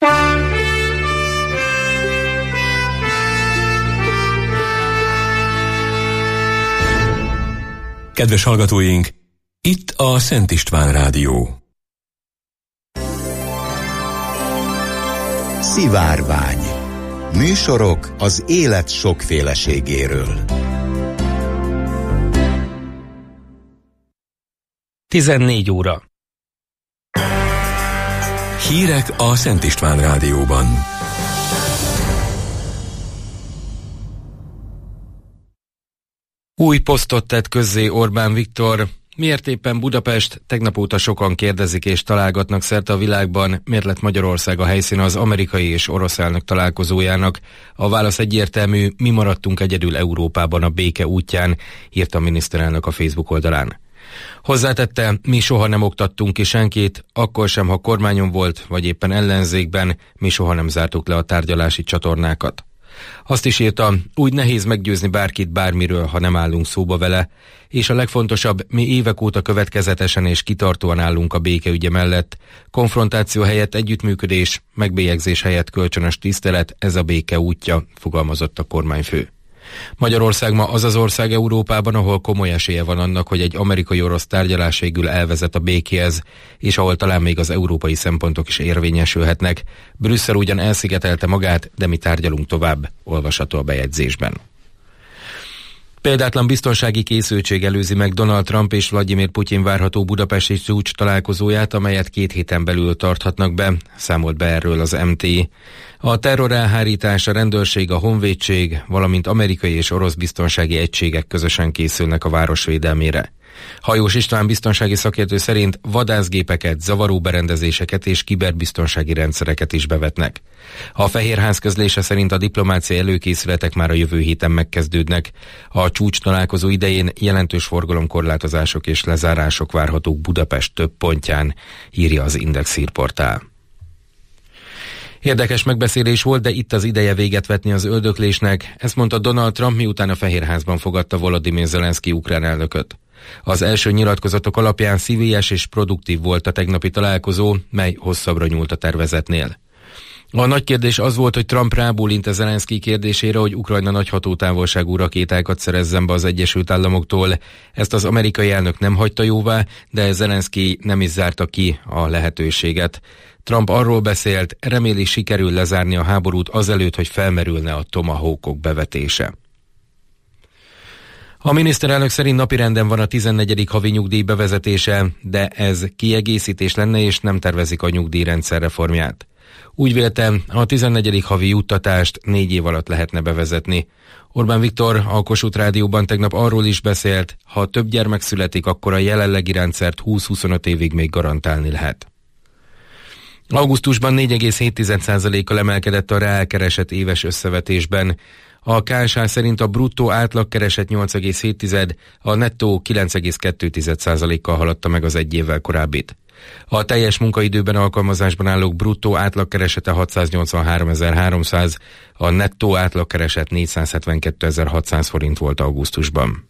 Kedves hallgatóink, itt a Szent István Rádió. Szivárvány. Műsorok az élet sokféleségéről. 14 óra. Hírek a Szent István Rádióban. Új posztot tett közzé Orbán Viktor. Miért éppen Budapest? Tegnap óta sokan kérdezik és találgatnak szerte a világban, miért lett Magyarország a helyszíne az amerikai és orosz elnök találkozójának. A válasz egyértelmű, mi maradtunk egyedül Európában a béke útján, írta a miniszterelnök a Facebook oldalán. Hozzátette, mi soha nem oktattunk ki senkit, akkor sem, ha kormányon volt, vagy éppen ellenzékben, mi soha nem zártuk le a tárgyalási csatornákat. Azt is írta, úgy nehéz meggyőzni bárkit bármiről, ha nem állunk szóba vele, és a legfontosabb, mi évek óta következetesen és kitartóan állunk a békeügye mellett. Konfrontáció helyett együttműködés, megbélyegzés helyett kölcsönös tisztelet, ez a béke útja, fogalmazott a kormányfő. Magyarország ma az az ország Európában, ahol komoly esélye van annak, hogy egy amerikai-orosz tárgyalás végül elvezet a békéhez, és ahol talán még az európai szempontok is érvényesülhetnek. Brüsszel ugyan elszigetelte magát, de mi tárgyalunk tovább, olvasható a bejegyzésben. Példátlan biztonsági készültség előzi meg Donald Trump és Vladimir Putyin várható budapesti csúcs találkozóját, amelyet 2 héten belül tarthatnak be, számolt be erről az MTI. A terror elhárítás, a rendőrség, a honvédség, valamint amerikai és orosz biztonsági egységek közösen készülnek a város védelmére. Hajós István biztonsági szakértő szerint vadászgépeket, zavaró berendezéseket és kiberbiztonsági rendszereket is bevetnek. A Fehérház közlése szerint a diplomáciai előkészületek már a jövő héten megkezdődnek. A csúcs találkozó idején jelentős forgalomkorlátozások és lezárások várhatók Budapest több pontján, írja az Index hírportál. Érdekes megbeszélés volt, de itt az ideje véget vetni az öldöklésnek, ezt mondta Donald Trump, miután a Fehérházban fogadta Volodymyr Zelenszky ukrán elnököt. Az első nyilatkozatok alapján szívélyes és produktív volt a tegnapi találkozó, mely hosszabbra nyúlt a tervezetnél. A nagy kérdés az volt, hogy Trump rábólint a Zelenszky kérdésére, hogy Ukrajna nagy hatótávolságú rakétákat szerezzen be az Egyesült Államoktól. Ezt az amerikai elnök nem hagyta jóvá, de Zelenszky nem is zárta ki a lehetőséget. Trump arról beszélt, reméli sikerül lezárni a háborút azelőtt, hogy felmerülne a Tomahawkok bevetése. A miniszterelnök szerint napirenden van a 14. havi nyugdíj bevezetése, de ez kiegészítés lenne és nem tervezik a nyugdíjrendszer reformját. Úgy vélte, a 14. havi juttatást 4 év alatt lehetne bevezetni. Orbán Viktor a Kossuth Rádióban tegnap arról is beszélt, ha több gyermek születik, akkor a jelenlegi rendszert 20-25 évig még garantálni lehet. Augusztusban 4,7%-kal emelkedett a reálkereset éves összevetésben. A KSH szerint a bruttó átlagkereset 8,7, a nettó 9,2%-kal haladta meg az egy évvel korábbit. A teljes munkaidőben alkalmazásban állók bruttó átlagkeresete 683.300, a nettó átlagkereset 472.600 forint volt augusztusban.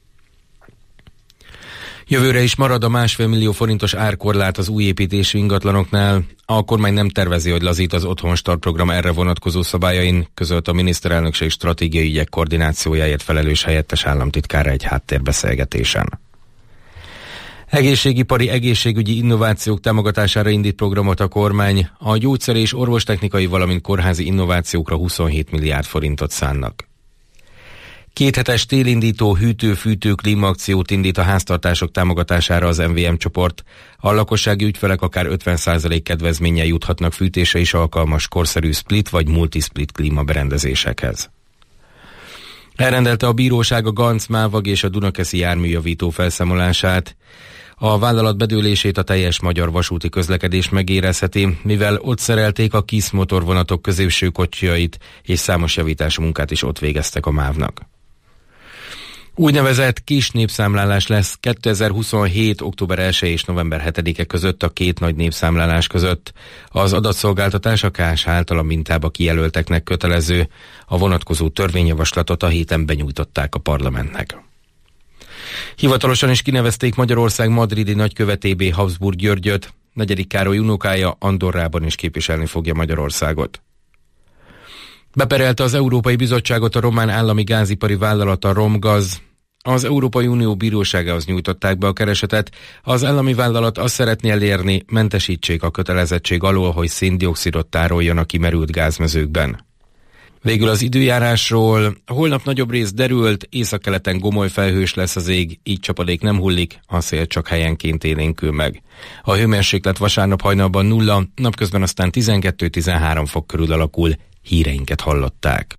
Jövőre is marad a 1,5 millió forintos árkorlát az új építésű ingatlanoknál. A kormány nem tervezi, hogy lazít az Otthon Start program erre vonatkozó szabályain, közölt a miniszterelnökség stratégiai ügyek koordinációjáért felelős helyettes államtitkára egy háttérbeszélgetésen. Egészségipari egészségügyi innovációk támogatására indít programot a kormány. A gyógyszer- és orvostechnikai, valamint kórházi innovációkra 27 milliárd forintot szánnak. 2 hetes télindító hűtő-fűtő klímaakciót indít a háztartások támogatására az MVM csoport. A lakossági ügyfelek akár 50% kedvezménnyel juthatnak fűtésre is alkalmas korszerű split vagy multisplit klímaberendezésekhez. Elrendelte a bíróság a Ganz, Mávag és a Dunakeszi járműjavító felszámolását. A vállalat bedőlését a teljes magyar vasúti közlekedés megérezheti, mivel ott szerelték a KISZ motorvonatok középső kocsijait, és számos javítási munkát is ott végeztek a MÁV-nak. Úgynevezett kis népszámlálás lesz 2027. október 1 és november 7-e között a 2 nagy népszámlálás között. Az adatszolgáltatás a KSH által a mintába kijelölteknek kötelező. A vonatkozó törvényjavaslatot a héten benyújtották a parlamentnek. Hivatalosan is kinevezték Magyarország madridi nagykövetévé Habsburg Györgyöt. Negyedik Károly unokája Andorrában is képviselni fogja Magyarországot. Beperelte az Európai Bizottságot a román állami gázipari vállalat, a Romgaz. Az Európai Unió bíróságához nyújtották be a keresetet. Az állami vállalat azt szeretné elérni, mentesítsék a kötelezettség alól, hogy széndioxidot tároljon a kimerült gázmezőkben. Végül az időjárásról. Holnap nagyobb rész derült, északkeleten gomoly felhős lesz az ég, így csapadék nem hullik, a szél csak helyenként élénkül meg. A hőmérséklet vasárnap hajnalban 0, napközben aztán 12-13 fok körül alakul. Híreinket hallották.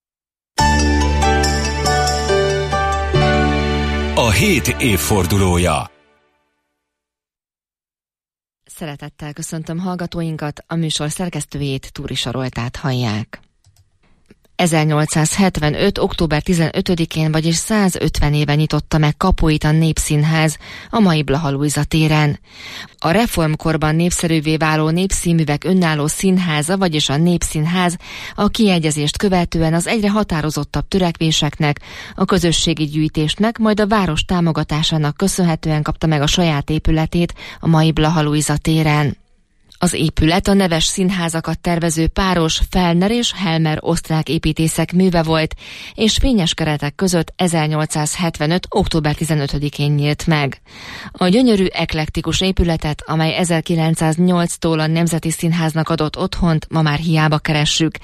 A hét évfordulója. Szeretettel köszöntöm hallgatóinkat, a műsor szerkesztőjét, Túri Saroltát hallják. 1875. október 15-én, vagyis 150 éve nyitotta meg kapuit a Népszínház a mai Blaha Lujza téren. A reformkorban népszerűvé váló népszínművek önálló színháza, vagyis a Népszínház a kiegyezést követően az egyre határozottabb törekvéseknek, a közösségi gyűjtésnek, majd a város támogatásának köszönhetően kapta meg a saját épületét a mai Blaha Lujza téren. Az épület a neves színházakat tervező páros Fellner és Helmer osztrák építészek műve volt, és fényes keretek között 1875. október 15-én nyílt meg. A gyönyörű eklektikus épületet, amely 1908-tól a Nemzeti Színháznak adott otthont, ma már hiába keressük.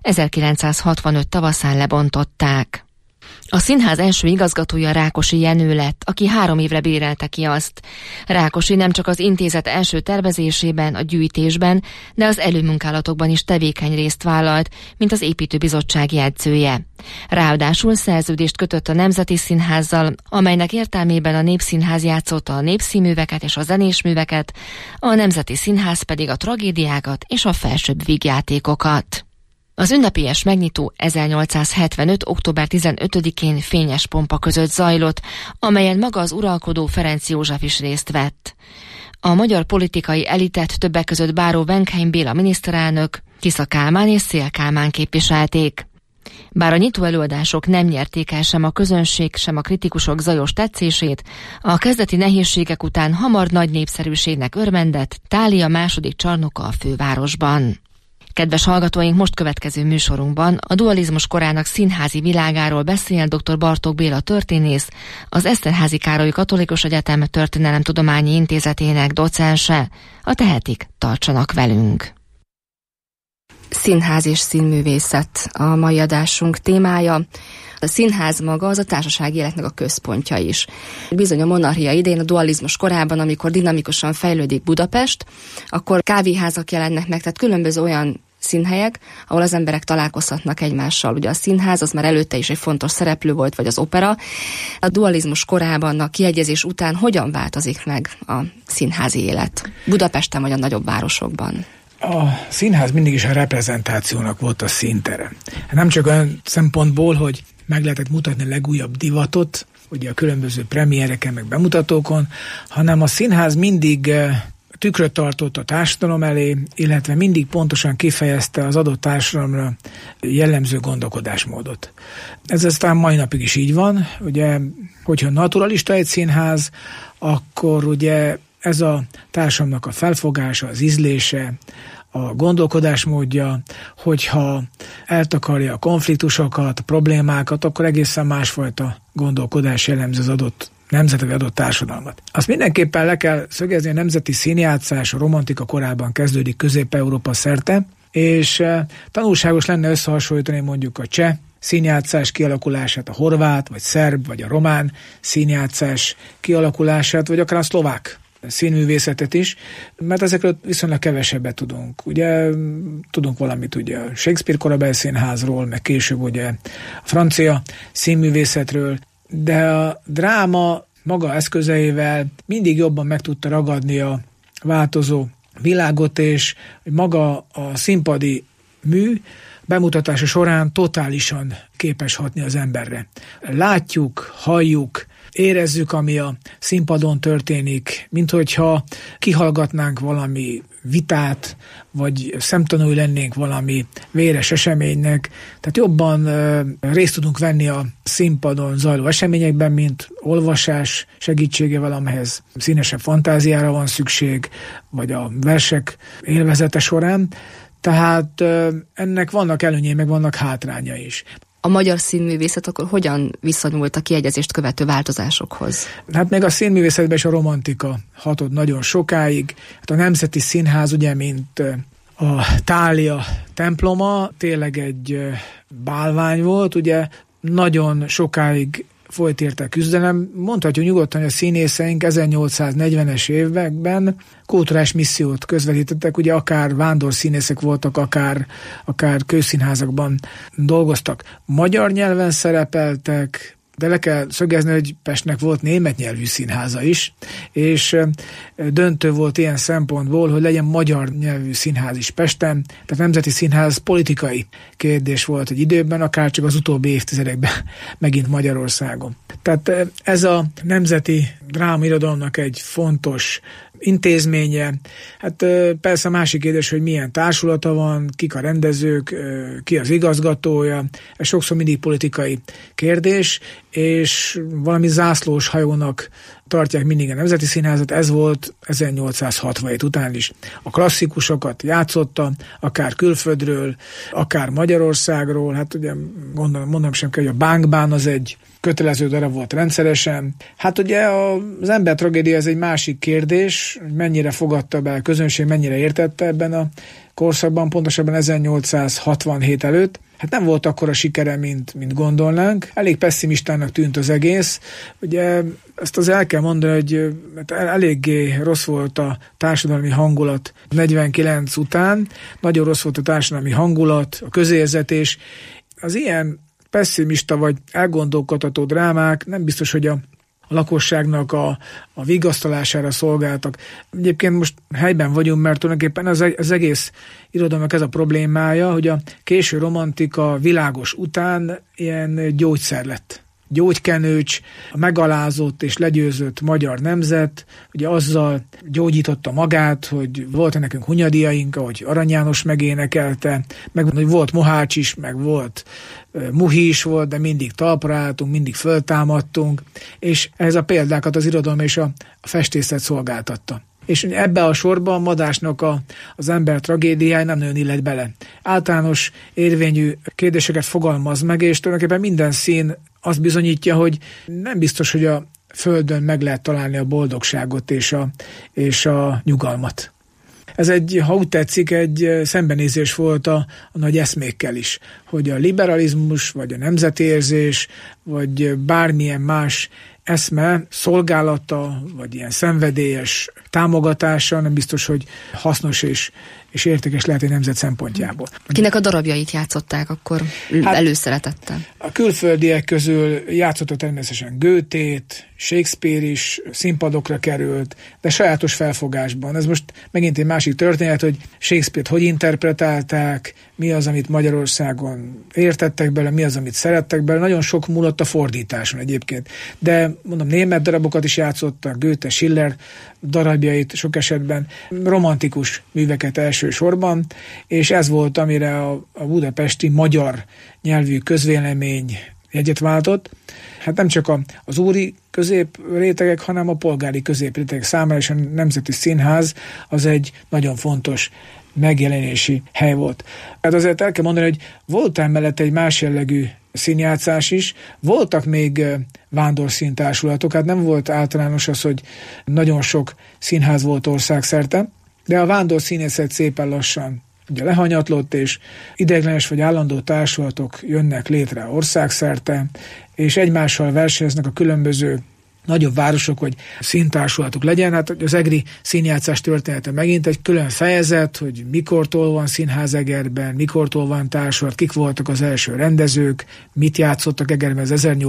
1965 tavaszán lebontották. A színház első igazgatója Rákosi Jenő lett, aki 3 évre bérelte ki azt. Rákosi nem csak az intézet első tervezésében, a gyűjtésben, de az előmunkálatokban is tevékeny részt vállalt, mint az építőbizottság jegyzője. Ráadásul szerződést kötött a Nemzeti Színházzal, amelynek értelmében a Népszínház játszotta a népszínműveket és a zenésműveket, a Nemzeti Színház pedig a tragédiákat és a felsőbb vígjátékokat. Az ünnepélyes megnyitó 1875. október 15-én fényes pompa között zajlott, amelyen maga az uralkodó Ferenc József is részt vett. A magyar politikai elitet többek között báró Venkheim Béla miniszterelnök, Tisza Kálmán és Széll Kálmán képviselték. Bár a nyitó előadások nem nyerték el sem a közönség, sem a kritikusok zajos tetszését, a kezdeti nehézségek után hamar nagy népszerűségnek örvendett Thália második csarnoka a fővárosban. Kedves hallgatóink, most következő műsorunkban a dualizmus korának színházi világáról beszél dr. Bartók Béla történész, az Eszterházy Károly Katolikus Egyetem Történelemtudományi Intézetének docense. A tehetik, tartsanak velünk! Színház és színművészet a mai adásunk témája. A színház maga az a társasági életnek a központja is. Bizony a monarchia idején, a dualizmus korában, amikor dinamikusan fejlődik Budapest, akkor kávéházak jelennek meg, tehát különböző olyan színhelyek, ahol az emberek találkozhatnak egymással. Ugye a színház az már előtte is egy fontos szereplő volt, vagy az opera. A dualizmus korában, a kiegyezés után hogyan változik meg a színházi élet? Budapesten vagy a nagyobb városokban? A színház mindig is a reprezentációnak volt a színtere. Nem csak olyan szempontból, hogy meg lehetett mutatni a legújabb divatot, ugye a különböző premiereken, meg bemutatókon, hanem a színház mindig tükröt tartott a társadalom elé, illetve mindig pontosan kifejezte az adott társadalomra jellemző gondolkodásmódot. Ez aztán mai napig is így van, ugye, hogyha naturalista egy színház, akkor ugye ez a társadalomnak a felfogása, az ízlése, a gondolkodásmódja, hogyha eltakarja a konfliktusokat, a problémákat, akkor egészen másfajta gondolkodás jellemzi az adott nemzetet, vagy adott társadalmat. Azt mindenképpen le kell szögezni, a nemzeti színjátszás a romantika korában kezdődik Közép-Európa szerte, és tanulságos lenne összehasonlítani mondjuk a cseh színjátszás kialakulását, a horvát, vagy szerb, vagy a román színjátszás kialakulását, vagy akár a szlovák színművészetet is, mert ezekről viszonylag kevesebbet tudunk. Ugye tudunk valamit ugye a Shakespeare korabeli színházról, meg később ugye a francia színművészetről, de a dráma maga eszközeivel mindig jobban meg tudta ragadni a változó világot, és maga a színpadi mű bemutatása során totálisan képes hatni az emberre. Látjuk, halljuk, érezzük, ami a színpadon történik, mint hogyha kihallgatnánk valami vitát, vagy szemtanúi lennénk valami véres eseménynek. Tehát jobban részt tudunk venni a színpadon zajló eseményekben, mint olvasás segítségével, amelyhez színesebb fantáziára van szükség, vagy a versek élvezete során. Tehát ennek vannak előnyei, meg vannak hátránya is. A magyar színművészet akkor hogyan viszonyult a kiegyezést követő változásokhoz? Hát még a színművészetben is a romantika hatott nagyon sokáig. Hát a Nemzeti Színház, ugye, mint a Thália temploma, tényleg egy bálvány volt, ugye nagyon sokáig folyt érte küzdelem. Mondhatjuk nyugodtan, hogy a színészeink 1840-es években kulturális missziót közvetítettek, ugye akár vándorszínészek voltak, akár közszínházakban dolgoztak. Magyar nyelven szerepeltek, de le kell szögezni, hogy Pestnek volt német nyelvű színháza is, és döntő volt ilyen szempontból, hogy legyen magyar nyelvű színház is Pesten, tehát Nemzeti Színház politikai kérdés volt egy időben, akár csak az utóbbi évtizedekben megint Magyarországon. Tehát ez a nemzeti drámairodalomnak egy fontos intézménye. Hát persze másik kérdés, hogy milyen társulata van, kik a rendezők, ki az igazgatója, ez sokszor mindig politikai kérdés, és valami zászlós hajónak tartják mindig a Nemzeti Színházat, ez volt 1867 után is. A klasszikusokat játszotta, akár külföldről, akár Magyarországról, hát ugye mondom sem kell, hogy a Bánkbán az egy kötelező darab volt rendszeresen. Hát ugye az ember tragédia ez egy másik kérdés, hogy mennyire fogadta be a közönség, mennyire értette ebben a korszakban, pontosabban 1867 előtt. Hát nem volt akkora sikere, mint gondolnánk. Elég pessimistának tűnt az egész. Ugye ezt az el kell mondani, hogy eléggé rossz volt a társadalmi hangulat 49 után. Nagyon rossz volt a társadalmi hangulat, a közérzet, és az ilyen pessimista vagy elgondolkodható drámák nem biztos, hogy a lakosságnak a vigasztalására szolgáltak. Egyébként most helyben vagyunk, mert tulajdonképpen az egész irodalomnak ez a problémája, hogy a késő romantika világos után ilyen gyógyszer lett. Gyógykenőcs, a megalázott és legyőzött magyar nemzet, ugye azzal gyógyította magát, hogy volt nekünk Hunyadiaink, ahogy Arany János megénekelte, meg hogy volt Mohács is, meg volt Muhi is volt, de mindig talpra álltunk, mindig föltámadtunk, és ehhez a példákat az irodalom és a festészet szolgáltatta. És ebbe a sorban Madásnak az ember tragédiája nem nagyon illet bele. Általános érvényű kérdéseket fogalmaz meg, és tulajdonképpen minden szín azt bizonyítja, hogy nem biztos, hogy a Földön meg lehet találni a boldogságot és a nyugalmat. Ez ha úgy tetszik, egy szembenézés volt a nagy eszmékkel is, hogy a liberalizmus, vagy a nemzetérzés, vagy bármilyen más eszme szolgálata, vagy ilyen szenvedélyes támogatása nem biztos, hogy hasznos és értékes lehet egy nemzet szempontjából. Kinek a darabjait játszották akkor előszeretettel? A külföldiek közül játszotta természetesen Goethét, Shakespeare is színpadokra került, de sajátos felfogásban. Ez most megint egy másik történet, hogy Shakespeare-t hogy interpretálták, mi az, amit Magyarországon értettek bele, mi az, amit szerettek bele. Nagyon sok múlott a fordításon egyébként. De mondom, német darabokat is játszottak, Goethe, Schiller darabjait sok esetben, romantikus műveket elsősorban, és ez volt, amire a budapesti magyar nyelvű közvélemény jegyet váltott. Hát nem csak az úri középrétegek, hanem a polgári középrétegek számára, és a Nemzeti Színház az egy nagyon fontos megjelenési hely volt. Hát azért el kell mondani, hogy volt emellett egy más jellegű színjátszás is, voltak még vándorszíntársulatok, hát nem volt általános az, hogy nagyon sok színház volt országszerte, de a vándorszínészet szépen lassan ugye lehanyatlott, és ideiglenes vagy állandó társulatok jönnek létre országszerte, és egymással versenyeznek a különböző nagyobb városok, hogy színtársulatuk legyen. Hát az egri színjátszás története megint egy külön fejezet, hogy mikortól van színház Egerben, mikortól van társulat, kik voltak az első rendezők, mit játszottak Egerben az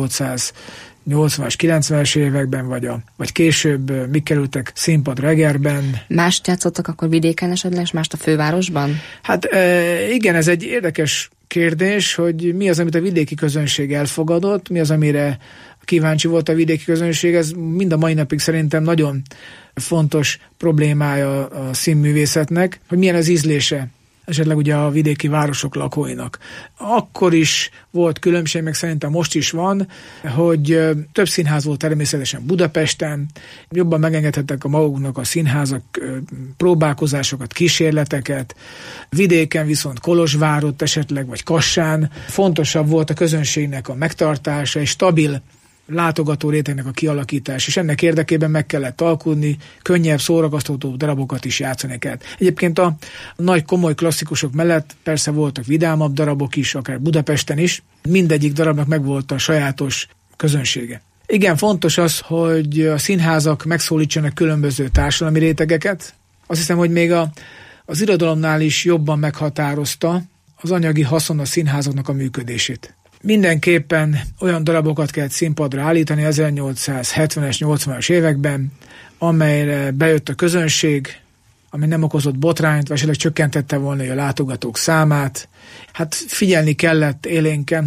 1880-as, 90-es években, vagy később mik kerültek színpadra Egerben. Mást játszottak akkor vidéken esetleg, és mást a fővárosban? Hát igen, ez egy érdekes kérdés, hogy mi az, amit a vidéki közönség elfogadott, mi az, amire kíváncsi volt a vidéki közönség, ez mind a mai napig szerintem nagyon fontos problémája a színművészetnek, hogy milyen az ízlése esetleg ugye a vidéki városok lakóinak. Akkor is volt különbség, meg szerintem most is van, hogy több színház volt természetesen Budapesten, jobban megengedhettek a maguknak a színházak próbálkozásokat, kísérleteket, vidéken viszont Kolozsvárott esetleg, vagy Kassán fontosabb volt a közönségnek a megtartása, és stabil látogató rétegnek a kialakítás, és ennek érdekében meg kellett alkudni, könnyebb, szórakoztató darabokat is játszani kellett. Egyébként a nagy komoly klasszikusok mellett persze voltak vidámabb darabok is, akár Budapesten is, mindegyik darabnak megvolt a sajátos közönsége. Igen, fontos az, hogy a színházak megszólítsanak különböző társadalmi rétegeket. Azt hiszem, hogy még az irodalomnál is jobban meghatározta az anyagi haszon a színházaknak a működését. Mindenképpen olyan darabokat kellett színpadra állítani 1870-es, 80-as években, amelyre bejött a közönség, ami nem okozott botrányt, vagy esetleg csökkentette volna a látogatók számát. Hát figyelni kellett élénken,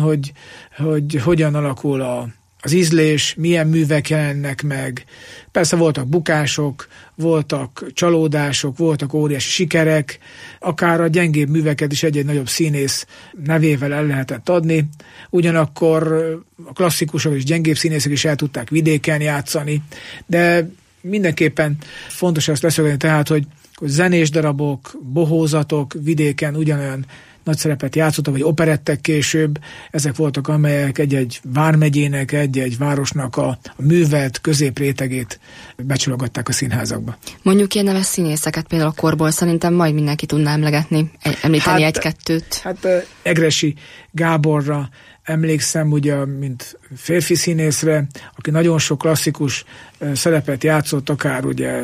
hogy hogyan alakul az ízlés, milyen művek jelennek meg. Persze voltak bukások, voltak csalódások, voltak óriási sikerek, akár a gyengébb műveket is egy-egy nagyobb színész nevével el lehetett adni. Ugyanakkor a klasszikusok és gyengébb színészek is el tudták vidéken játszani, de mindenképpen fontos azt leszögezni tehát, hogy zenés darabok, bohózatok vidéken ugyanolyan nagy szerepet játszottak, vagy operettek később, ezek voltak, amelyek egy-egy vármegyének, egy-egy városnak a művelt középrétegét becsologatták a színházakba. Mondjuk ilyen neves színészeket például a korból szerintem majd mindenki tudná említeni egy-kettőt. Hát Egressy Gáborra emlékszem, ugye, mint férfi színészre, aki nagyon sok klasszikus szerepet játszott, akár ugye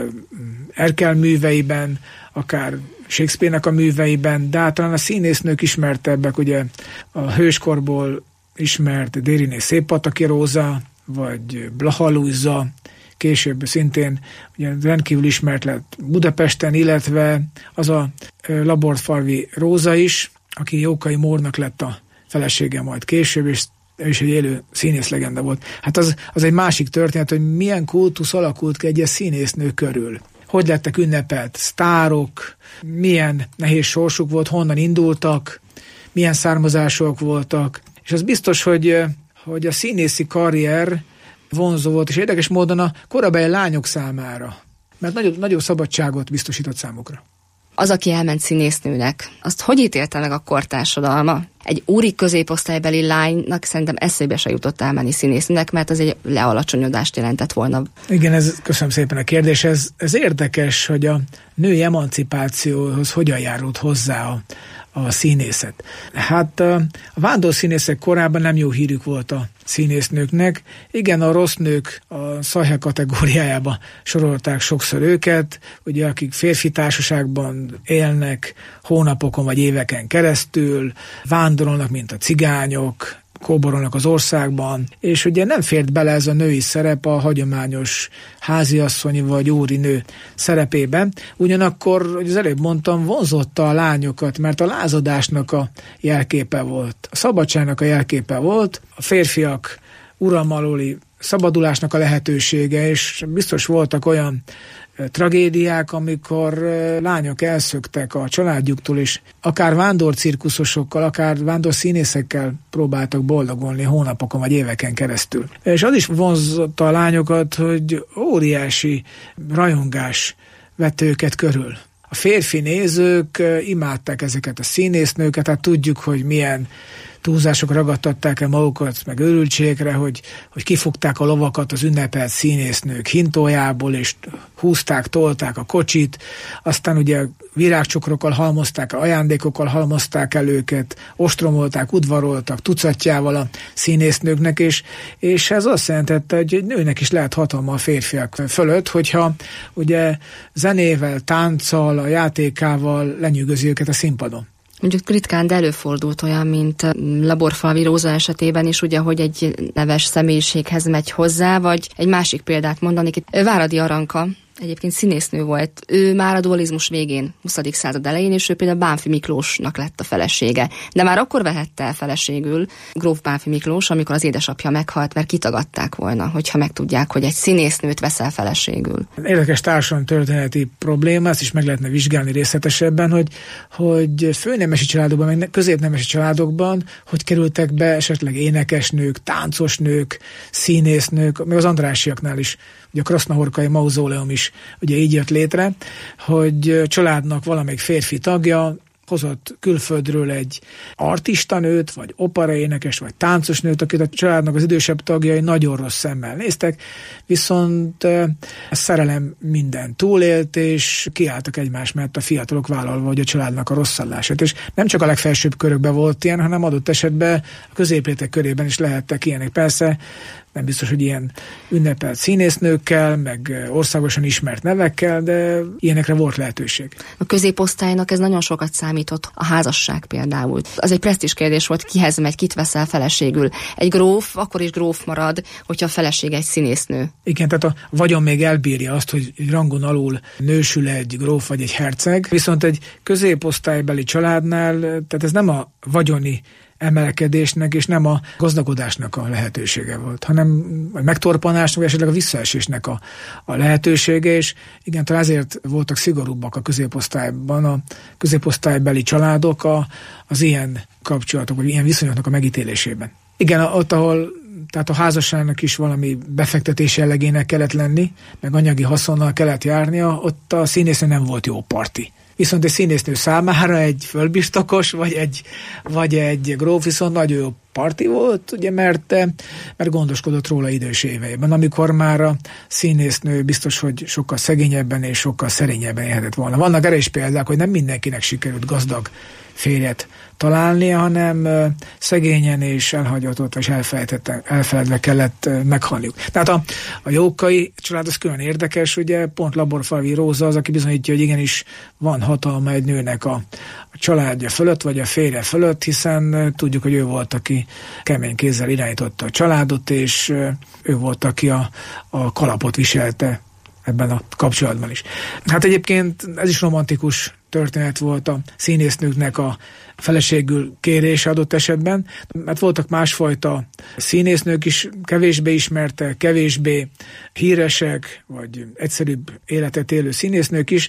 Erkel műveiben, akár Shakespeare-nek a műveiben, de általán a színésznők ismertebbek, ugye a hőskorból ismert Dériné Széppataki Róza, vagy Blaha Lujza, később szintén ugye rendkívül ismert lett Budapesten, illetve az a Labortfalvi Róza is, aki Jókai Mórnak lett a felesége majd később, és ő is egy élő színészlegenda volt. Hát az egy másik történet, hogy milyen kultusz alakult ki egy színésznő körül. Hogy lettek ünnepelt sztárok, milyen nehéz sorsuk volt, honnan indultak, milyen származások voltak. És az biztos, hogy a színészi karrier vonzó volt, és érdekes módon a korabeli lányok számára, mert nagyobb szabadságot biztosított számukra. Az, aki elment színésznőnek, azt hogy ítélte meg a kortársadalma? Egy úri középosztálybeli lánynak szerintem eszébe se jutott elmenni színésznőnek, mert az egy lealacsonyodást jelentett volna. Igen, köszönöm szépen a kérdés. Ez érdekes, hogy a női emancipációhoz hogyan járult hozzá a színészet. Hát a vándorszínészek korában nem jó hírük volt a színésznőknek. Igen, a rossz nők a szarhe kategóriájába sorolták sokszor őket, ugye akik férfi társaságban élnek hónapokon vagy éveken keresztül, vándorolnak, mint a cigányok, kóborolnak az országban, és ugye nem fért bele ez a női szerep a hagyományos háziasszonyi vagy úrinő szerepében. Ugyanakkor, hogy az előbb mondtam, vonzotta a lányokat, mert a lázadásnak a jelképe volt, a szabadságnak a jelképe volt, a férfiak uralma alóli szabadulásnak a lehetősége, és biztos voltak olyan tragédiák, amikor lányok elszöktek a családjuktól, és akár vándorcirkuszosokkal, akár vándorszínészekkel próbáltak boldogulni hónapokon vagy éveken keresztül. És az is vonzotta a lányokat, hogy óriási rajongás vette őket körül. A férfi nézők imádták ezeket a színésznőket, hát tudjuk, hogy milyen túlzások ragadtatták el magukat, meg őrültségre, hogy kifogták a lovakat az ünnepelt színésznők hintójából, és húzták, tolták a kocsit, aztán ugye virágcsokrokkal halmozták, ajándékokkal halmozták el őket, ostromolták, udvaroltak tucatjával a színésznőknek, és ez azt jelentette, hogy egy nőnek is lehet hatalma a férfiak fölött, hogyha ugye zenével, tánccal, a játékával lenyűgözi őket a színpadon. Mondjuk ritkán, de előfordult olyan, mint Labortfalvi Róza esetében is, ugye, hogy egy neves személyiséghez megy hozzá, vagy egy másik példát mondanék. Váradi Aranka egyébként színésznő volt. Ő már a dualizmus végén, 20. század elején, és ő például Bánffy Miklósnak lett a felesége. De már akkor vehette el feleségül gróf Bánffy Miklós, amikor az édesapja meghalt, mert kitagadták volna, hogyha megtudják, hogy egy színésznőt veszel feleségül. Érdekes társadalomtörténeti probléma, ezt is meg lehetne vizsgálni részletesebben, hogy főnemesi családokban, meg középnemesi családokban, hogy kerültek be esetleg énekesnők, táncosnők, színésznők, meg az Andrássyak is. Ugye a Krasznahorkai mauzóleum is ugye így jött létre, hogy családnak valamelyik férfi tagja hozott külföldről egy artistanőt, vagy operaénekes, vagy táncosnőt, akit a családnak az idősebb tagjai nagyon rossz szemmel néztek, viszont a szerelem minden túlélt, és kiálltak egymás mellett a fiatalok vállalva, hogy a családnak a rosszallását. És nem csak a legfelsőbb körökben volt ilyen, hanem adott esetben a középréteg körében is lehettek ilyenek. Persze nem biztos, hogy ilyen ünnepelt színésznőkkel, meg országosan ismert nevekkel, de ilyenekre volt lehetőség. A középosztálynak ez nagyon sokat számított, a házasság például. Az egy presztízs kérdés volt, kihez megy, kit veszel feleségül. Egy gróf akkor is gróf marad, hogyha a feleség egy színésznő. Igen, tehát a vagyon még elbírja azt, hogy rangon alul nősül egy gróf vagy egy herceg, viszont egy középosztálybeli családnál, tehát ez nem a vagyoni emelkedésnek és nem a gazdagodásnak a lehetősége volt, hanem a megtorpanásnak, vagy esetleg a visszaesésnek a lehetősége, és igen, talán ezért voltak szigorúbbak a középosztályban, a középosztálybeli családok az ilyen kapcsolatok, vagy ilyen viszonyoknak a megítélésében. Igen, ott, ahol tehát a házasságnak is valami befektetés jellegének kellett lenni, meg anyagi haszonnal kellett járnia, ott a színésznő nem volt jó parti. Viszont egy színésznő számára egy fölbirtokos, vagy egy gróf viszont nagyon jó parti volt, ugye, mert gondoskodott róla idős éveiben, amikor már a színésznő biztos, hogy sokkal szegényebben és sokkal szerényebben élhetett volna. Vannak erre is példák, hogy nem mindenkinek sikerült gazdag férjet találnia, hanem szegényen és elhagyatott, vagy elfeledve kellett meghalniuk. Tehát a Jókai család az külön érdekes, ugye pont Laborfalvi Róza az, aki bizonyítja, hogy igenis van hatalma egy nőnek a családja fölött, vagy a férje fölött, hiszen tudjuk, hogy ő volt, aki kemény kézzel irányította a családot, és ő volt, aki a kalapot viselte ebben a kapcsolatban is. Hát egyébként ez is romantikus történet volt a színésznőknek a feleségül kérése adott esetben, mert voltak másfajta színésznők is, kevésbé ismertek, kevésbé híresek, vagy egyszerűbb életet élő színésznők is,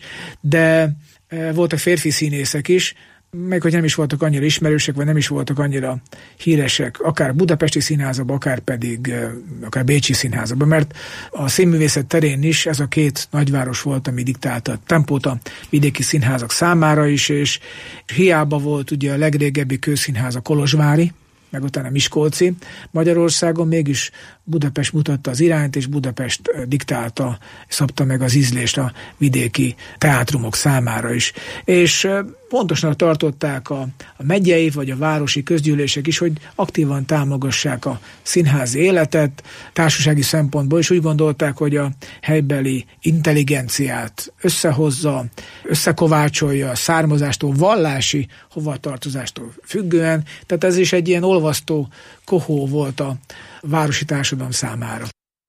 de voltak férfi színészek is, meg hogy nem is voltak annyira ismerősek, vagy nem is voltak annyira híresek, akár budapesti színházakban, akár pedig akár bécsi színházakban, mert a színművészet terén is ez a két nagyváros volt, ami diktálta a tempót a vidéki színházak számára is, és hiába volt ugye a legrégebbi kőszínház a kolozsvári, meg utána Miskolci Magyarországon, mégis Budapest mutatta az irányt, és Budapest diktálta, szabta meg az ízlést a vidéki teátrumok számára is. És pontosan tartották a megyei vagy a városi közgyűlések is, hogy aktívan támogassák a színházi életet, társasági szempontból is úgy gondolták, hogy a helybeli intelligenciát összehozza, összekovácsolja a származástól, vallási hovatartozástól függően, tehát ez is egy ilyen olvasztó kohó volt a városi társadalom számára.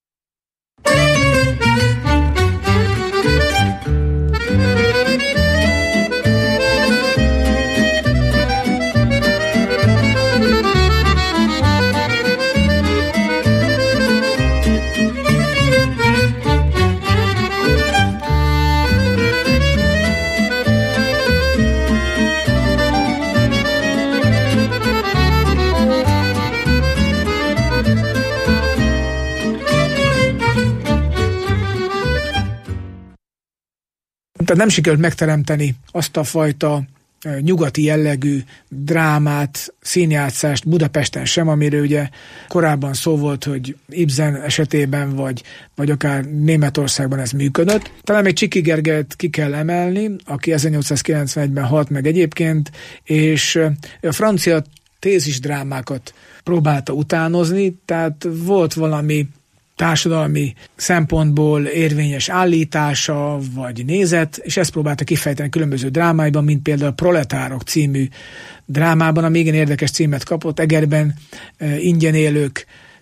Tehát nem sikerült megteremteni azt a fajta nyugati jellegű drámát, színjátszást Budapesten sem, amiről ugye korábban szó volt, hogy Ibsen esetében, vagy akár Németországban ez működött. Talán még Csiki Gergelyt ki kell emelni, aki 1891-ben halt meg egyébként, és a francia tézis drámákat próbálta utánozni, tehát volt valami társadalmi szempontból érvényes állítása, vagy nézet, és ezt próbálta kifejteni különböző drámáiban, mint például a Proletárok című drámában, ami igen érdekes címet kapott, Egerben ingyen élők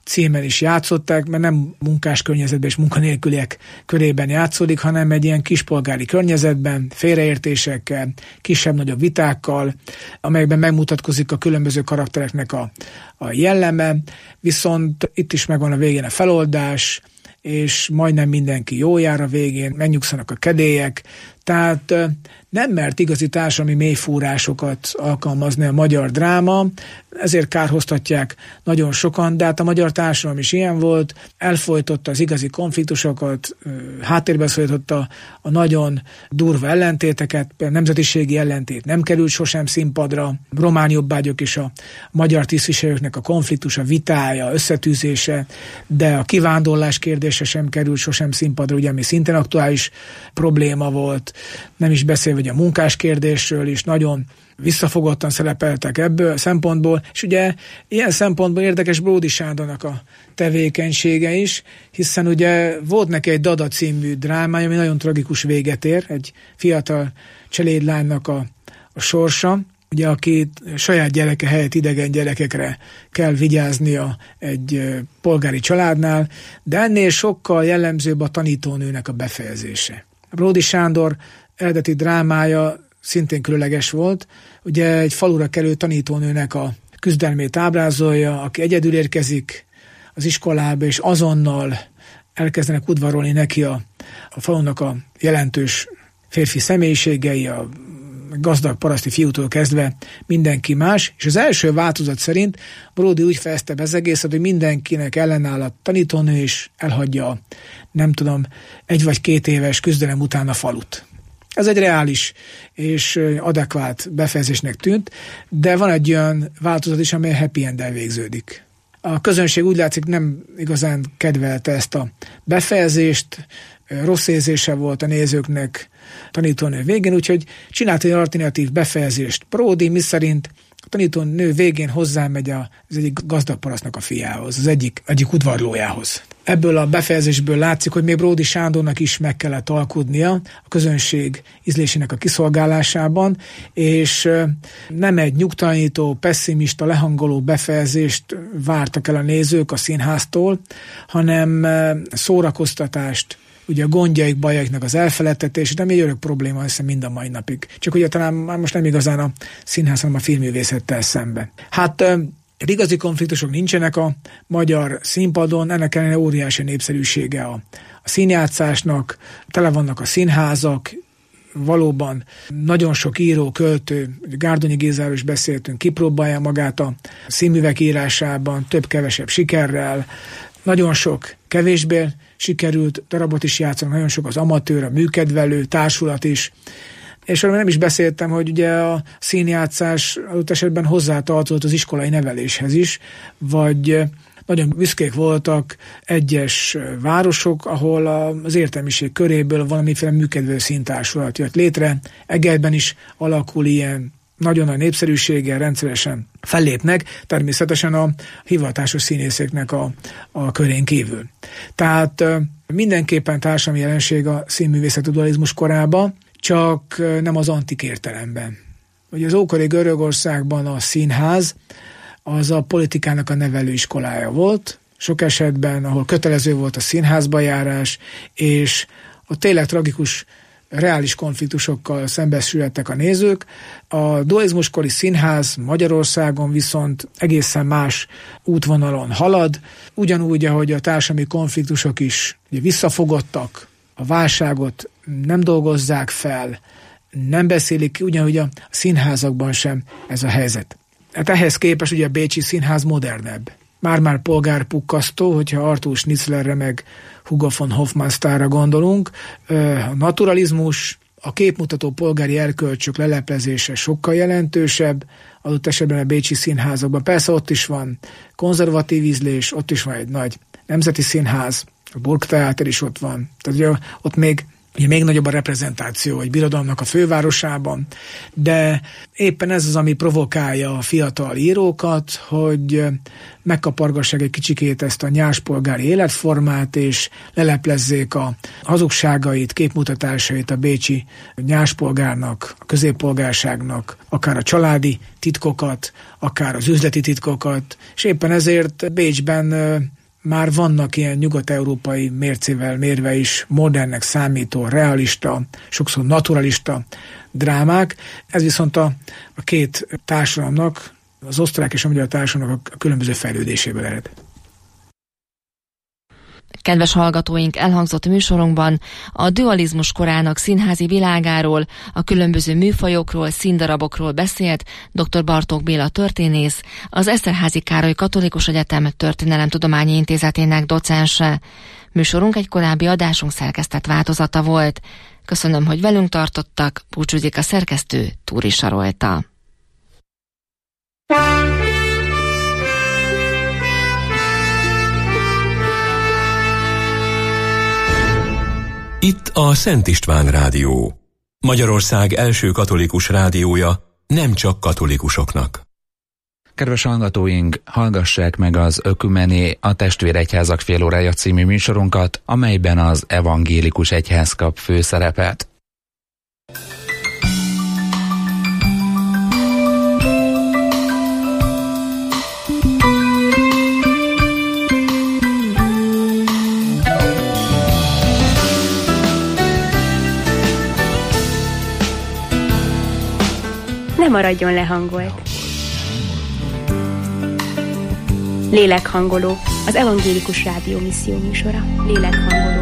címen is játszották, mert nem munkás környezetben és munkanélküliek körében játszódik, hanem egy ilyen kispolgári környezetben, félreértésekkel, kisebb-nagyobb vitákkal, amelyekben megmutatkozik a különböző karaktereknek a jelleme, viszont itt is megvan a végén a feloldás, és majdnem mindenki jól jár a végén, megnyugszanak a kedélyek, tehát nem mert igazi társadalmi mélyfúrásokat alkalmazni a magyar dráma, ezért kárhoztatják nagyon sokan, de hát a magyar társadalom is ilyen volt, elfojtotta az igazi konfliktusokat, háttérbe szorította a nagyon durva ellentéteket, például nemzetiségi ellentét nem került sosem színpadra, román jobbágyok és a magyar tisztviselőknek a konfliktus, a vitája, összetűzése, de a kivándorlás kérdése sem került sosem színpadra, ugye, ami szintén aktuális probléma volt, nem is beszélve, hogy a munkás kérdésről is nagyon visszafogottan szerepeltek ebből a szempontból, és ugye ilyen szempontból érdekes Bródy Sándornak a tevékenysége is, hiszen ugye volt neki egy Dada című drámája, ami nagyon tragikus véget ér, egy fiatal cselédlánynak a sorsa, ugye, aki saját gyereke helyett idegen gyerekekre kell vigyáznia egy polgári családnál, de ennél sokkal jellemzőbb a tanítónőnek a befejezése. Bródy Sándor eredeti drámája szintén különleges volt, ugye egy falura kerülő tanítónőnek a küzdelmét ábrázolja, aki egyedül érkezik az iskolába, és azonnal elkezdenek udvarolni neki a falunak a jelentős férfi személyiségei, a gazdag paraszti fiútól kezdve mindenki más, és az első változat szerint Bródy úgy fejezte be az egészet, hogy mindenkinek ellenáll a tanítónő, és elhagyja, nem tudom, 1 vagy 2 éves küzdelem után a falut. Ez egy reális és adekvát befejezésnek tűnt, de van egy olyan változat is, amely happy end-el végződik. A közönség úgy látszik nem igazán kedvelte ezt a befejezést, rossz érzése volt a nézőknek tanítónő végén, úgyhogy csinált egy alternatív befejezést Bródy, miszerint a tanítónő végén hozzámegy az egyik gazdag parasztnak a fiához, az egyik udvarlójához. Ebből a befejezésből látszik, hogy még Bródy Sándornak is meg kellett alkudnia a közönség ízlésének a kiszolgálásában, és nem egy nyugtalanító, pesszimista, lehangoló befejezést vártak el a nézők a színháztól, hanem szórakoztatást, ugye a gondjaik, bajaiknak az elfeledtetését, ami egy örök probléma, hiszem mind a mai napig. Csak ugye talán már most nem igazán a színház, hanem a filmművészettel szemben. Hát igazi konfliktusok nincsenek a magyar színpadon, ennek ellenére óriási népszerűsége a színjátszásnak, tele vannak a színházak, valóban nagyon sok író, költő, Gárdonyi Gézáról is beszéltünk, kipróbálja magát a színművek írásában, több-kevesebb sikerrel, nagyon sok kevésbé sikerült darabot is játszanak, nagyon sok az amatőr, a műkedvelő, társulat is. És arra nem is beszéltem, hogy ugye a színjátszás adott esetben hozzátartozott az iskolai neveléshez is, vagy nagyon büszkék voltak egyes városok, ahol az értelmiség köréből valamiféle műkedvelő színtársulat jött létre. Egerben is alakul ilyen, nagyon nagy népszerűséggel rendszeresen fellépnek, természetesen a hivatásos színészeknek a körén kívül. Tehát mindenképpen társadalmi jelenség a színművészeti dualizmus korában, csak nem az antik értelemben. Ugye az ókori Görögországban a színház az a politikának a nevelőiskolája volt, sok esetben, ahol kötelező volt a színházba járás, és a tényleg tragikus reális konfliktusokkal szembesülhettek a nézők. A dualizmuskori színház Magyarországon viszont egészen más útvonalon halad, ugyanúgy, ahogy a társadalmi konfliktusok is ugye visszafogottak, a válságot nem dolgozzák fel, nem beszélik ki, ugyanúgy a színházakban sem ez a helyzet. Hát ehhez képest ugye a bécsi színház modernebb. Már-már polgárpukkasztó, hogyha Arthur Schnitzlerre meg Hugo von Hofmannsthalra gondolunk. A naturalizmus, a képmutató polgári erkölcsök leleplezése sokkal jelentősebb, adott esetben a bécsi színházakban. Persze ott is van konzervatív ízlés, ott is van egy nagy nemzeti színház, a Burgtheater is ott van. Tehát ugye ott még ugye még nagyobb a reprezentáció egy birodalomnak a fővárosában, de éppen ez az, ami provokálja a fiatal írókat, hogy megkapargassák egy kicsikét ezt a nyáspolgári életformát, és leleplezzék a hazugságait, képmutatásait a bécsi nyáspolgárnak, a középpolgárságnak, akár a családi titkokat, akár az üzleti titkokat, és éppen ezért Bécsben már vannak ilyen nyugat-európai mércével mérve is modernnek számító, realista, sokszor naturalista drámák. Ez viszont a két társadalomnak, az osztrák és a magyar társadalomnak a különböző fejlődéséből ered. Kedves hallgatóink, elhangzott műsorunkban a dualizmus korának színházi világáról, a különböző műfajokról, színdarabokról beszélt dr. Bartók Béla történész, az Eszterházy Károly Katolikus Egyetem Történelemtudományi Intézetének docense. Műsorunk egy korábbi adásunk szerkesztett változata volt. Köszönöm, hogy velünk tartottak, búcsúzik a szerkesztő, Túri Sarolta. Itt a Szent István Rádió. Magyarország első katolikus rádiója, nem csak katolikusoknak. Kedves hallgatóink, hallgassák meg az Ökumené, a Testvéregyházak félórája című műsorunkat, amelyben az evangélikus egyház kap főszerepet. Ne maradjon lehangolt. Lélekhangoló, az evangélikus rádió misszió műsora. Lélekhangoló.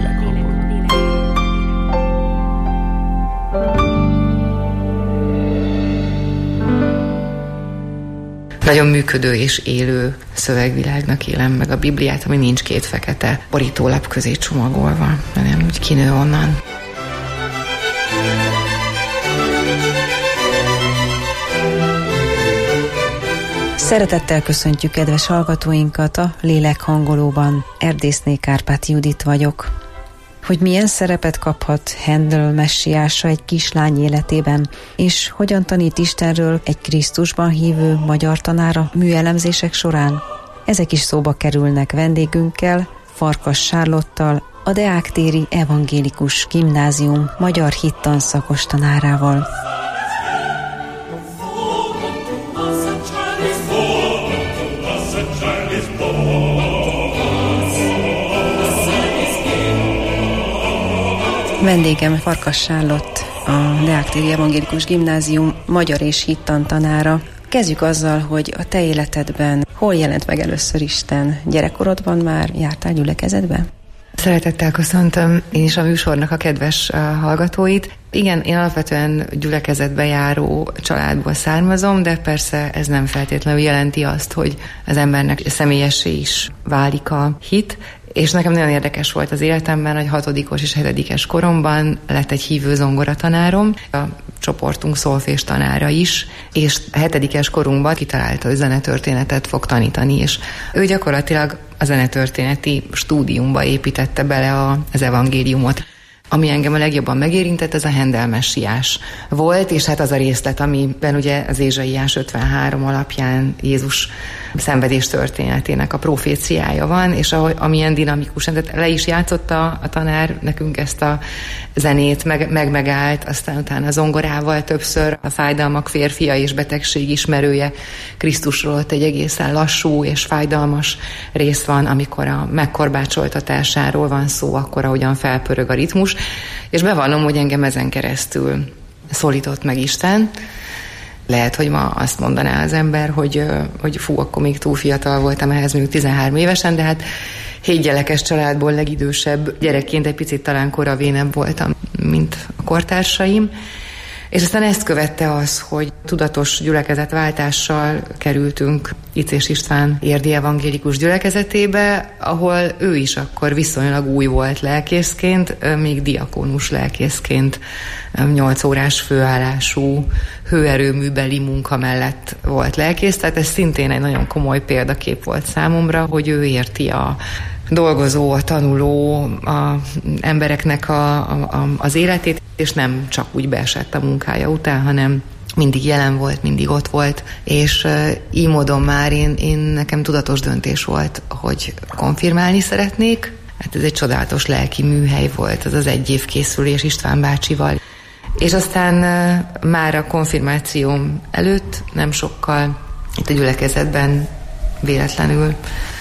Nagyon működő és élő szövegvilágnak élem meg a Bibliát, ami nincs két fekete borítólap közé csomagolva, hanem úgy kinő onnan. Szeretettel köszöntjük kedves hallgatóinkat a Lélekhangolóban. Erdészné Kárpáti Judit vagyok. Hogy milyen szerepet kaphat Handel messiása egy kislány életében, és hogyan tanít Istenről egy Krisztusban hívő magyar tanár a műelemzések során? Ezek is szóba kerülnek vendégünkkel, Farkas Charlottal, a Deák-téri Evangélikus Gimnázium magyar hittanszakos tanárával. Vendégem Farkas Charlott, a Deák-téri Evangélikus Gimnázium magyar és hittan tanára. Kezdjük azzal, hogy a te életedben hol jelent meg először Isten? Gyerekkorodban már jártál gyülekezetbe? Szeretettel köszöntöm én is a műsornak a kedves hallgatóit. Igen, én alapvetően gyülekezetbe járó családból származom, de persze ez nem feltétlenül jelenti azt, hogy az embernek személyessé is válik a hit. És nekem nagyon érdekes volt az életemben, hogy 6. és 7. koromban lett egy hívő zongoratanárom, a csoportunk szolfés tanára is, és 7. korunkban kitalálta, hogy zenetörténetet fog tanítani, és ő gyakorlatilag a zenetörténeti stúdiumba építette bele az evangéliumot. Ami engem a legjobban megérintett, az a Handel messiás volt, és hát az a részlet, amiben ugye az Ézsaiás 53 alapján Jézus szenvedés történetének a proféciája van, és amilyen dinamikusan, tehát le is játszotta a tanár nekünk ezt a zenét, megállt, aztán utána a zongorával többször a fájdalmak férfia és betegség ismerője Krisztusról ott egy egészen lassú és fájdalmas rész van, amikor a megkorbácsoltatásáról van szó, akkor ahogyan felpörög a ritmus, és bevallom, hogy engem ezen keresztül szólított meg Isten. Lehet, hogy ma azt mondaná az ember, hogy fú, akkor még túl fiatal voltam ehhez, még 13 évesen, de hát 7 gyerekes családból legidősebb gyerekként egy picit talán koravénebb voltam, mint a kortársaim. És aztán ezt követte az, hogy tudatos gyülekezetváltással kerültünk Icés István érdi evangélikus gyülekezetébe, ahol ő is akkor viszonylag új volt lelkészként, még diakónus lelkészként 8 órás főállású hőerőműbeli munka mellett volt lelkész, tehát ez szintén egy nagyon komoly példakép volt számomra, hogy ő érti a dolgozó, a tanuló, a embereknek az életét, és nem csak úgy beesett a munkája után, hanem mindig jelen volt, mindig ott volt, és így módon már nekem tudatos döntés volt, hogy konfirmálni szeretnék. Hát ez egy csodálatos lelki műhely volt, az 1 év készülés István bácsival. És aztán már a konfirmációm előtt, nem sokkal, itt a gyülekezetben véletlenül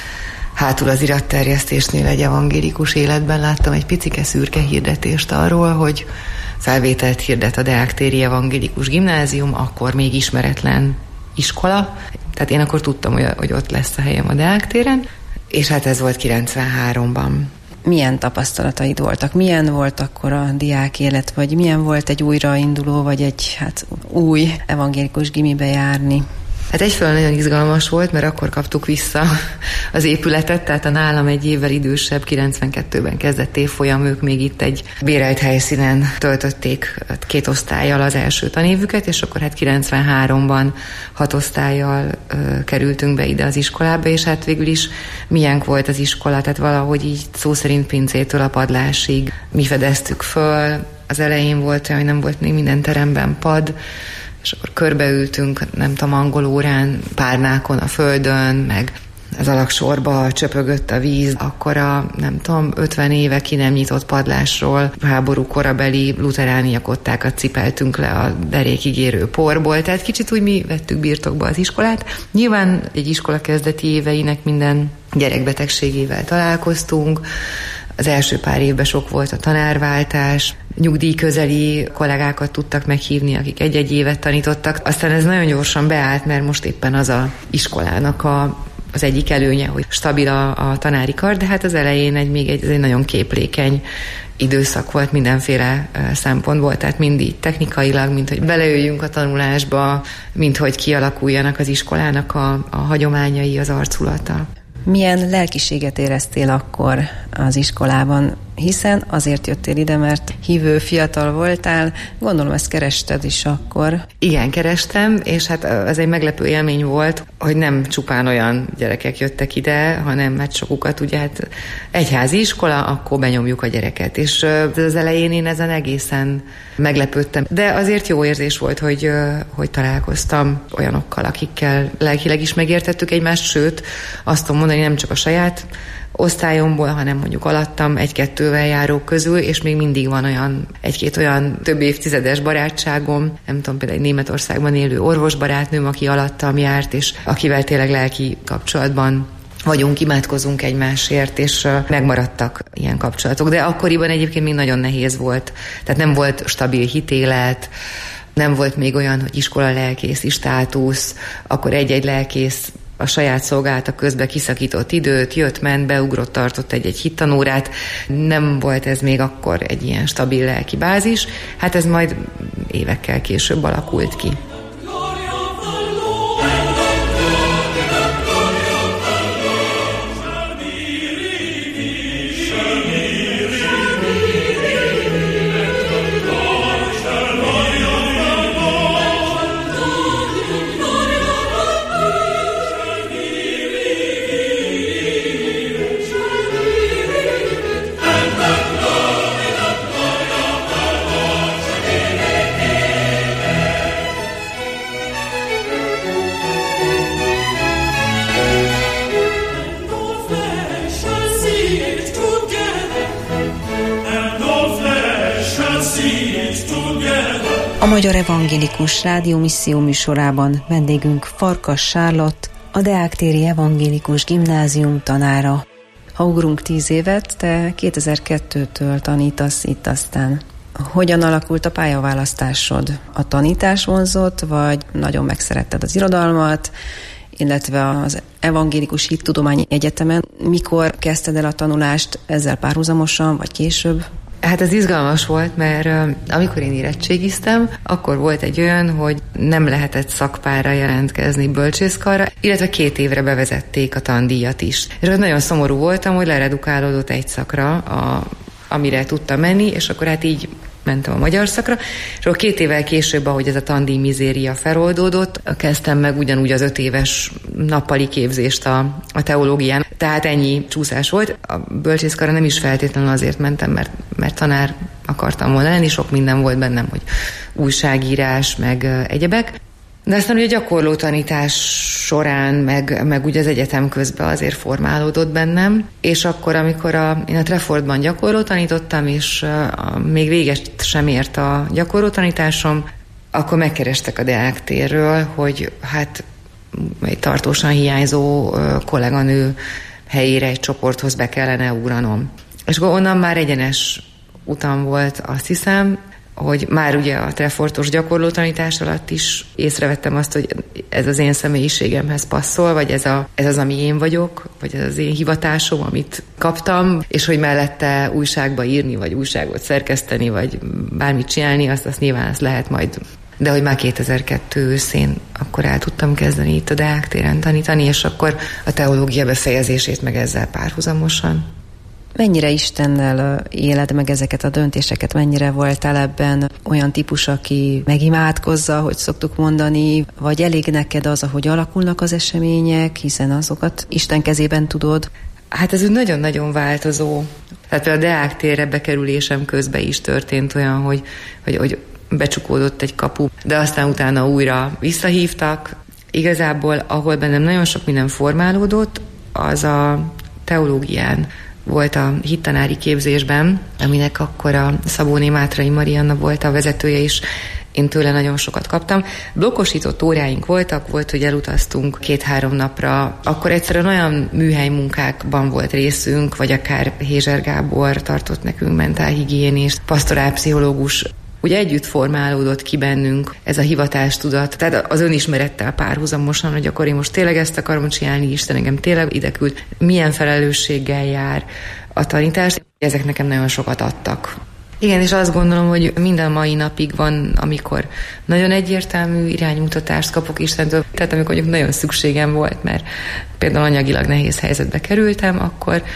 hátul az iratterjesztésnél egy evangélikus életben láttam egy picike szürke hirdetést arról, hogy felvételt hirdet a Deák-téri Evangélikus Gimnázium, akkor még ismeretlen iskola. Tehát én akkor tudtam, hogy ott lesz a helyem a Deák-téren, és hát ez volt 93-ban. Milyen tapasztalataid voltak? Milyen volt akkor a diák élet, vagy milyen volt egy újrainduló, vagy egy új evangélikus gimibe járni? Hát egyfelől nagyon izgalmas volt, mert akkor kaptuk vissza az épületet, tehát a nálam egy évvel idősebb, 92-ben kezdett évfolyam, ők még itt egy bérelt helyszínen töltötték 2 osztállyal az első tanévüket, és akkor hát 93-ban 6 osztállyal kerültünk be ide az iskolába, és hát végül is milyen volt az iskola, tehát valahogy így szó szerint pincétől a padlásig mi fedeztük föl. Az elején volt olyan, hogy nem volt még minden teremben pad, és akkor körbeültünk, nem tudom, angol órán, párnákon a földön, meg az alagsorba csöpögött a víz, akkor a, nem tudom, 50 éve ki nem nyitott padlásról háború korabeli luterániakottákat cipeltünk le a derékig érő porból, tehát kicsit úgy mi vettük birtokba az iskolát. Nyilván egy iskola kezdeti éveinek minden gyerekbetegségével találkoztunk, az első pár évben sok volt a tanárváltás, nyugdíjközeli kollégákat tudtak meghívni, akik 1-1 évet tanítottak. Aztán ez nagyon gyorsan beállt, mert most éppen az a iskolának az egyik előnye, hogy stabil a tanári kar, de hát az elején ez egy nagyon képlékeny időszak volt mindenféle szempontból, tehát mind így technikailag, mint hogy belejöjjünk a tanulásba, mint hogy kialakuljanak az iskolának a hagyományai, az arculata. Milyen lelkiséget éreztél akkor az iskolában? Hiszen azért jöttél ide, mert hívő fiatal voltál, gondolom ezt kerested is akkor. Igen, kerestem, és hát ez egy meglepő élmény volt, hogy nem csupán olyan gyerekek jöttek ide, hanem hát sokukat ugye hát egyházi iskola, akkor benyomjuk a gyereket. És az elején én ezen egészen meglepődtem. De azért jó érzés volt, hogy találkoztam olyanokkal, akikkel lelkileg is megértettük egymást, sőt, azt tudom mondani, nem csak a saját osztályomból, hanem mondjuk alattam 1-2-vel járók közül, és még mindig van 1-2 olyan több évtizedes barátságom, nem tudom, például egy Németországban élő orvosbarátnőm, aki alattam járt, és akivel tényleg lelki kapcsolatban vagyunk, imádkozunk egymásért, és megmaradtak ilyen kapcsolatok. De akkoriban egyébként még nagyon nehéz volt, tehát nem volt stabil hitélet, nem volt még olyan, hogy iskola lelkészi státusz, akkor egy-egy lelkész a saját szolgálata közben kiszakított időt, jött-ment, beugrott, tartott egy hittanórát. Nem volt ez még akkor egy ilyen stabil lelki bázis. Hát ez majd évekkel később alakult ki. A Magyar Evangélikus Rádió Misszió műsorában vendégünk Farkas Charlotte, a Deák-téri Evangélikus Gimnázium tanára. Ha ugrunk 10 évet, te 2002-től tanítasz itt aztán. Hogyan alakult a pályaválasztásod? A tanítás vonzott, vagy nagyon megszeretted az irodalmat, illetve az Evangélikus Hittudományi Egyetemen? Mikor kezdted el a tanulást, ezzel párhuzamosan, vagy később? Hát ez izgalmas volt, mert amikor én érettségiztem, akkor volt egy olyan, hogy nem lehetett szakpárra jelentkezni bölcsészkarra, illetve 2 évre bevezették a tandíjat is. És nagyon szomorú voltam, hogy leredukálódott egy szakra, amire tudtam menni, és akkor hát így mentem a magyar szakra, és akkor 2 évvel később, ahogy ez a tandíj mizéria feloldódott, kezdtem meg ugyanúgy az 5 éves nappali képzést a teológián. Tehát ennyi csúszás volt. A bölcsészkarra nem is feltétlenül azért mentem, mert tanár akartam volna lenni, sok minden volt bennem, hogy újságírás, meg egyebek. De aztán ugye a gyakorló tanítás során, meg ugye az egyetem közben azért formálódott bennem, és akkor, amikor én a Traffordban gyakorló tanítottam, és még véget sem ért a gyakorló tanításom, akkor megkerestek a Deák térről, hogy hát egy tartósan hiányzó kolléganő helyére egy csoporthoz be kellene ugranom. És onnan már egyenes utam volt, azt hiszem, hogy már ugye a Treffortos gyakorló tanítás alatt is észrevettem azt, hogy ez az én személyiségemhez passzol, vagy ez az, ami én vagyok, vagy ez az én hivatásom, amit kaptam, és hogy mellette újságba írni, vagy újságot szerkeszteni, vagy bármit csinálni, azt nyilván azt lehet majd. De hogy már 2002 őszén akkor el tudtam kezdeni itt a Deák téren tanítani, és akkor a teológia befejezését meg ezzel párhuzamosan. Mennyire Istennel éled meg ezeket a döntéseket? Mennyire voltál ebben olyan típus, aki megimádkozza, hogy szoktuk mondani, vagy elég neked az, ahogy alakulnak az események, hiszen azokat Isten kezében tudod? Hát ez úgy nagyon-nagyon változó. Tehát például a Deák térre bekerülésem közben is történt olyan, hogy becsukódott egy kapu, de aztán utána újra visszahívtak. Igazából, ahol bennem nagyon sok minden formálódott, az a teológián volt a hittanári képzésben, aminek akkor a Szabóné Mátrai Marianna volt a vezetője is, én tőle nagyon sokat kaptam. Blokkosított óráink volt, hogy elutaztunk 2-3 napra, akkor egyszerűen olyan műhely munkákban volt részünk, vagy akár Hézser Gábor tartott nekünk mentálhigiénist, pastorálpszichológus. Ugye együtt formálódott ki bennünk ez a hivatástudat, tehát az önismerettel párhuzamosan, hogy akkor én most tényleg ezt akarom csinálni, Isten engem tényleg ide küld, milyen felelősséggel jár a tanítás. Ezek nekem nagyon sokat adtak. Igen, és azt gondolom, hogy minden mai napig van, amikor nagyon egyértelmű iránymutatást kapok Istentől, tehát amikor mondjuk nagyon szükségem volt, mert például anyagilag nehéz helyzetbe kerültem,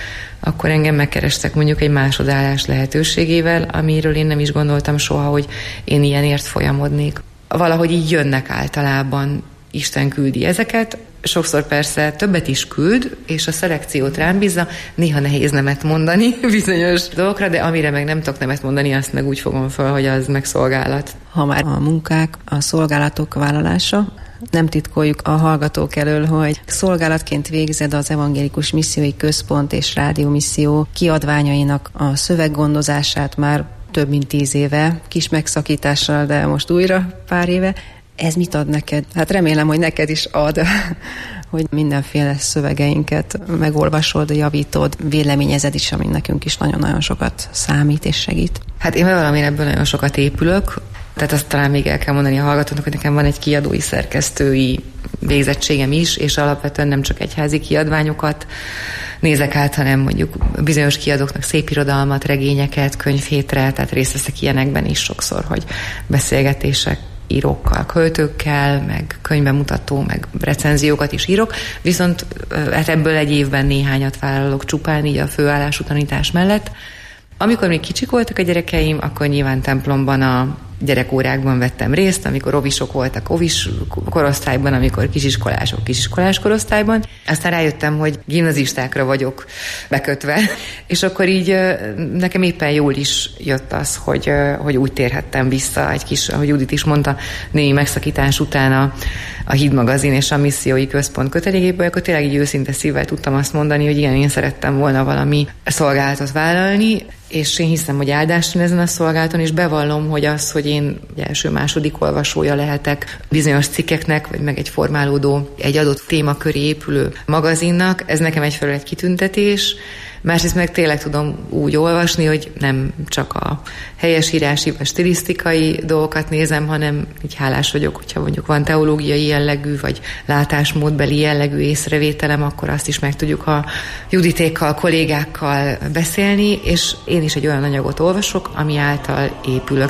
akkor engem megkerestek mondjuk egy másodállás lehetőségével, amiről én nem is gondoltam soha, hogy én ilyenért folyamodnék. Valahogy így jönnek általában, Isten küldi ezeket, sokszor persze többet is küld, és a szelekciót rám bízza, néha nehéz nemet mondani bizonyos dolgokra, de amire meg nem tudok nemet mondani, azt meg úgy fogom fel, hogy az meg szolgálat. Ha már a munkák, a szolgálatok vállalása, nem titkoljuk a hallgatók elől, hogy szolgálatként végzed az Evangélikus Missziói Központ és Rádiómisszió kiadványainak a szöveggondozását már több mint 10 éve, kis megszakítással, de most újra pár éve. Ez mit ad neked? Hát remélem, hogy neked is ad, hogy mindenféle szövegeinket megolvasod, javítod, véleményezed is, ami nekünk is nagyon-nagyon sokat számít és segít. Hát én valamire ebből nagyon sokat épülök, tehát azt talán még el kell mondani a hallgatónak, hogy nekem van egy kiadói, szerkesztői végzettségem is, és alapvetően nem csak egyházi kiadványokat nézek át, hanem mondjuk bizonyos kiadóknak szépirodalmat, regényeket, könyvhétre, tehát részt veszek ilyenekben is sokszor, hogy beszélgetések írókkal, költőkkel, meg könyvbemutató, meg recenziókat is írok, viszont hát ebből egy évben néhányat vállalok csupán így a főállású tanítás mellett. Amikor még kicsik voltak a gyerekeim, akkor nyilván templomban a gyerekórákban vettem részt, amikor ovisok voltak ovis korosztályban, amikor kisiskolások kisiskolás korosztályban. Aztán rájöttem, hogy gimnazistákra vagyok bekötve, és akkor így nekem éppen jól is jött az, hogy úgy térhettem vissza egy kis, ahogy Judit is mondta, némi megszakítás után a Híd magazin és a Missziói Központ kötelékéből, akkor tényleg így őszinte szívvel tudtam azt mondani, hogy igen, én szerettem volna valami szolgálatot vállalni, és én hiszem, hogy áldás van ezen a szolgálaton, és bevallom, hogy az, hogy én első-második olvasója lehetek bizonyos cikkeknek, vagy meg egy formálódó, egy adott témaköré épülő magazinnak, ez nekem egyfelől egy kitüntetés, másrészt meg tényleg tudom úgy olvasni, hogy nem csak a helyesírási vagy stilisztikai dolgokat nézem, hanem így hálás vagyok, hogyha mondjuk van teológiai jellegű, vagy látásmódbeli jellegű észrevételem, akkor azt is meg tudjuk a Juditékkal, kollégákkal beszélni, és én is egy olyan anyagot olvasok, ami által épülök.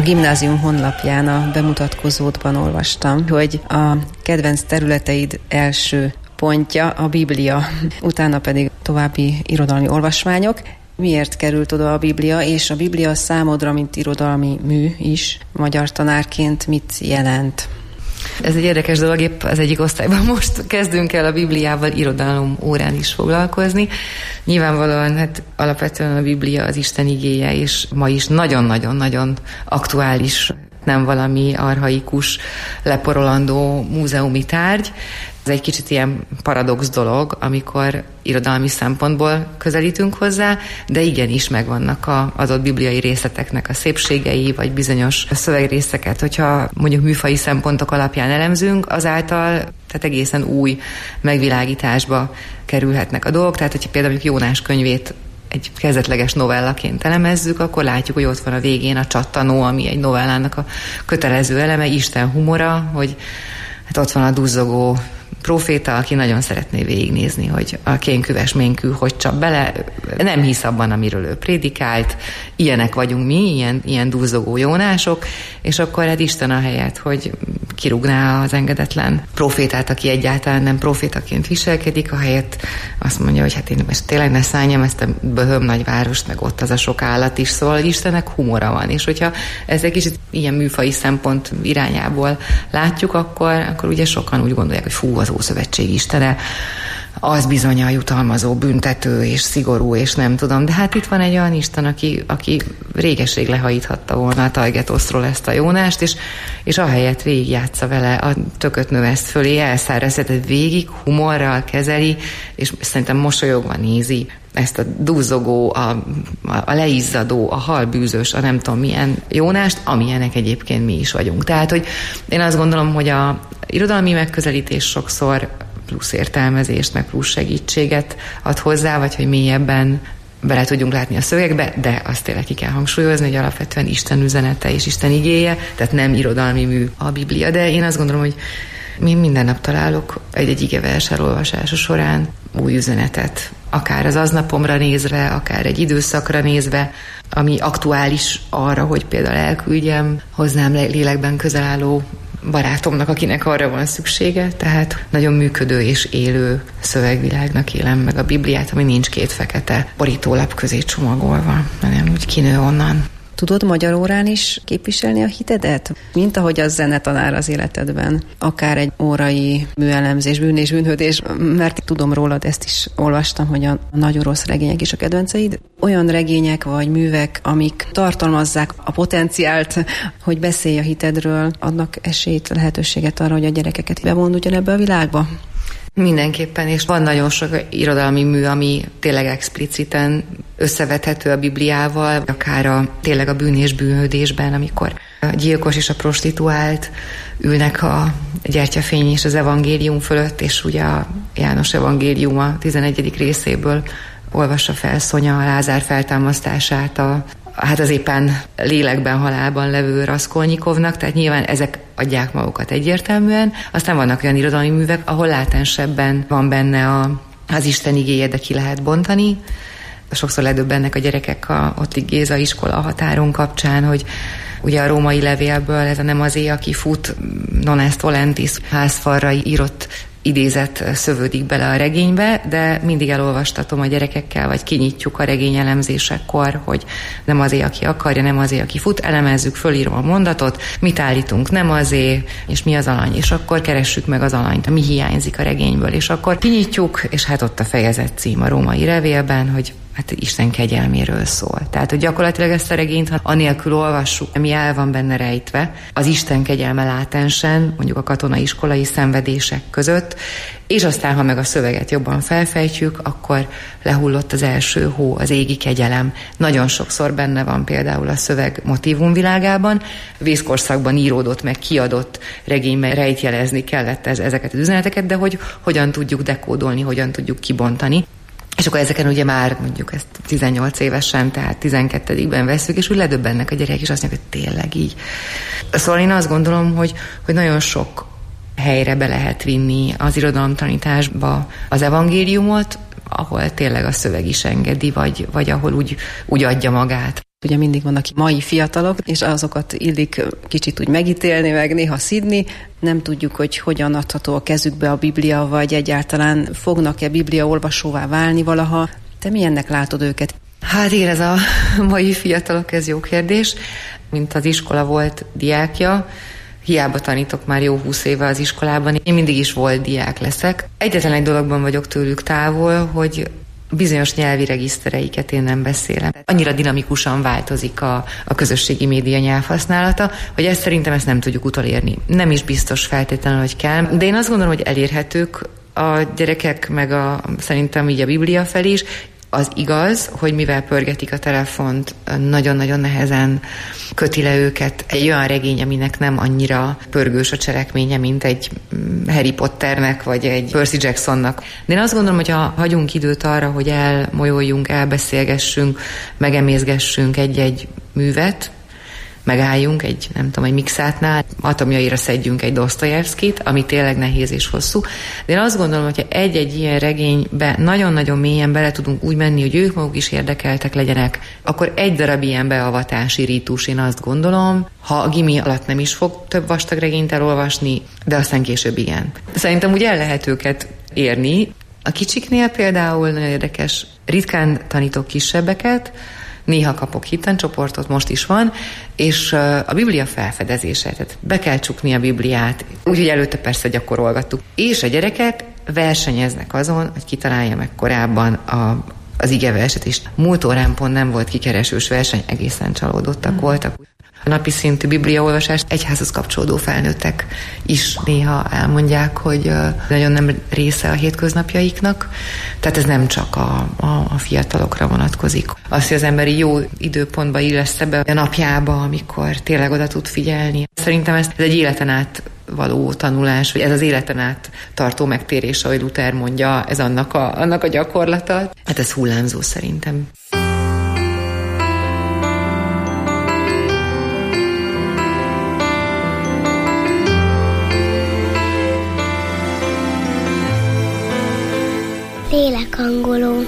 gimnázium honlapján a bemutatkozódban olvastam, hogy a kedvenc területeid első pontja a Biblia, utána pedig további irodalmi olvasmányok. Miért került oda a Biblia, és a Biblia számodra, mint irodalmi mű is, magyar tanárként mit jelent? Ez egy érdekes dolog, épp az egyik osztályban most kezdünk el a Bibliával irodalom órán is foglalkozni. Nyilvánvalóan hát alapvetően a Biblia az Isten igéje, és ma is nagyon-nagyon-nagyon aktuális, nem valami archaikus, leporolandó múzeumi tárgy. Ez egy kicsit ilyen paradox dolog, amikor irodalmi szempontból közelítünk hozzá, de igenis megvannak az adott bibliai részleteknek a szépségei, vagy bizonyos szövegrészeket, hogyha mondjuk műfaji szempontok alapján elemzünk, azáltal tehát egészen új megvilágításba kerülhetnek a dolgok. Tehát, hogyha például Jónás könyvét egy kezdetleges novellaként elemezzük, akkor látjuk, hogy ott van a végén a csattanó, ami egy novellának a kötelező eleme, Isten humora, hogy hát ott van a duzzogó próféta, aki nagyon szeretné végignézni, hogy a kénküves ménkű hogy csap bele, nem hisz abban, amiről ő prédikált, ilyenek vagyunk mi, ilyen duzzogó Jónások, és akkor hát Isten ahelyett, hogy kirúgná az engedetlen prófétát, aki egyáltalán nem prófétaként viselkedik, ahelyett azt mondja, hogy hát én most tényleg ne szálljam ezt a böhöm nagyvárost, meg ott az a sok állat is, szóval Istennek humora van, és hogyha ez egy kicsit ilyen műfaji szempont irányából látjuk, akkor ugye sokan úgy gondolják, hogy fú, az Ószövetség istene, az bizony a jutalmazó, büntető és szigorú, és nem tudom. De hát itt van egy olyan Isten, aki réges-rég lehajíthatta volna a Tajgetoszról ezt a Jónást, és ahelyett végigjátsza vele, a tököt növeszt fölé, elszárezheted végig, humorral kezeli, és szerintem mosolyogva nézi ezt a duzzogó, a leizzadó, a halbűzös, a nem tudom milyen Jónást, amilyenek egyébként mi is vagyunk. Tehát, hogy én azt gondolom, hogy a irodalmi megközelítés sokszor plusz értelmezést, meg plusz segítséget ad hozzá, vagy hogy mélyebben bele tudjunk látni a szövegbe, de azt tényleg ki kell hangsúlyozni, hogy alapvetően Isten üzenete és Isten igéje, tehát nem irodalmi mű a Biblia, de én azt gondolom, hogy mi minden nap találok egy igevers elolvasása során új üzenetet, akár az aznapomra nézve, akár egy időszakra nézve, ami aktuális arra, hogy például elküldjem hozzám lélekben közel álló barátomnak, akinek arra van szüksége, tehát nagyon működő és élő szövegvilágnak élem meg a Bibliát, ami nincs két fekete borítólap közé csomagolva, hanem úgy kinő onnan. Tudod magyar órán is képviselni a hitedet? Mint ahogy az zenetanár az életedben. Akár egy órai műelemzés, bűn és bűnhődés, mert tudom rólad, ezt is olvastam, hogy a nagy orosz regények is a kedvenceid. Olyan regények vagy művek, amik tartalmazzák a potenciált, hogy beszélj a hitedről, adnak esélyt, lehetőséget arra, hogy a gyerekeket bevond ugyanebbe a világba? Mindenképpen, és van nagyon sok irodalmi mű, ami tényleg expliciten összevethető a Bibliával, akár tényleg a bűn és bűnhődésben, amikor a gyilkos és a prostituált ülnek a gyertyafény és az evangélium fölött, és ugye a János evangélium a 11. részéből olvassa fel Szonya a Lázár feltámasztását hát az éppen lélekben, halálban levő Raskolnikovnak, tehát nyilván ezek adják magukat egyértelműen. Aztán vannak olyan irodalmi művek, ahol látensebben van benne az Isten igéje, de ki lehet bontani. Sokszor ledöbbennek a gyerekek ott Géza iskola határon kapcsán, hogy ugye a római levélből ez a nem azé, aki fut, non est volentis házfalra írott idézet szövődik bele a regénybe, de mindig elolvastatom a gyerekekkel, vagy kinyitjuk a regény elemzésekor, hogy nem azért, aki akarja, nem azért, aki fut, elemezzük, fölírom a mondatot, mit állítunk, nem azért, és mi az alany, és akkor keressük meg az alanyt, mi hiányzik a regényből, és akkor kinyitjuk, és hát ott a fejezet cím a római levélben, hogy hát Isten kegyelméről szól. Tehát, hogy gyakorlatilag ezt a regényt, ha anélkül olvassuk, ami el van benne rejtve, az Isten kegyelme látensen, mondjuk a katonai iskolai szenvedések között, és aztán, ha meg a szöveget jobban felfejtjük, akkor lehullott az első hó, az égi kegyelem. Nagyon sokszor benne van például a szöveg motívumvilágában, vészkorszakban íródott, meg kiadott regényben rejtjelezni kellett ezeket az üzeneteket, de hogy hogyan tudjuk dekódolni, hogyan tudjuk kibontani. És akkor ezeken ugye már mondjuk ezt 18 évesen, tehát 12-ben veszük, és úgy ledöbbennek a gyerekek, és azt mondják, hogy tényleg így. Szóval én azt gondolom, hogy nagyon sok helyre be lehet vinni az irodalomtanításba az evangéliumot, ahol tényleg a szöveg is engedi, vagy ahol úgy adja magát. Ugye mindig vannak mai fiatalok, és azokat illik kicsit úgy megítélni, meg néha szidni. Nem tudjuk, hogy hogyan adható a kezükbe a Biblia, vagy egyáltalán fognak-e Biblia olvasóvá válni valaha. Te milyennek látod őket? Hát én ez a mai fiatalok, ez jó kérdés. Mint az iskola volt diákja, hiába tanítok már jó 20 éve az iskolában, én mindig is volt diák leszek. Egyetlen egy dologban vagyok tőlük távol, hogy bizonyos nyelvi regisztereiket én nem beszélem. Annyira dinamikusan változik a közösségi média nyelvhasználata, hogy ezt szerintem ezt nem tudjuk utolérni. Nem is biztos feltétlenül, hogy kell, de én azt gondolom, hogy elérhetők a gyerekek, meg szerintem így a Biblia felé is. Az igaz, hogy mivel pörgetik a telefont, nagyon-nagyon nehezen köti le őket egy olyan regény, aminek nem annyira pörgős a cselekménye, mint egy Harry Potternek, vagy egy Percy Jacksonnak. De én azt gondolom, hogy ha hagyunk időt arra, hogy elmolyoljunk, elbeszélgessünk, megemészgessünk egy-egy művet, megálljunk egy Mikszátnál, atomjaira szedjünk egy Dosztojevszkit, ami tényleg nehéz és hosszú. De én azt gondolom, hogyha egy-egy ilyen regénybe nagyon-nagyon mélyen bele tudunk úgy menni, hogy ők maguk is érdekeltek legyenek, akkor egy darab ilyen beavatási rítus, én azt gondolom, ha a gimi alatt nem is fog több vastag regényt elolvasni, de aztán később igen. Szerintem úgy el lehet őket érni. A kicsiknél például nagyon érdekes, ritkán tanítok kisebbeket, néha kapok hittencsoportot, most is van, és a Biblia felfedezése, tehát be kell csukni a Bibliát, úgyhogy előtte persze gyakorolgattuk. És a gyerekek versenyeznek azon, hogy kitalálja meg korábban az igeverset, és múlt órán pont nem volt kikeresős verseny, egészen csalódottak voltak. A napi szintű bibliaolvasás egyházhoz kapcsolódó felnőttek is néha elmondják, hogy nagyon nem része a hétköznapjaiknak. Tehát ez nem csak a fiatalokra vonatkozik. Az, hogy az emberi jó időpontba illesz be a napjába, amikor tényleg oda tud figyelni. Szerintem ez egy életen át való tanulás, vagy ez az életen át tartó megtérés, ahogy Luther mondja, ez annak a gyakorlata. Hát ez hullámzó szerintem. Lélekhangoló.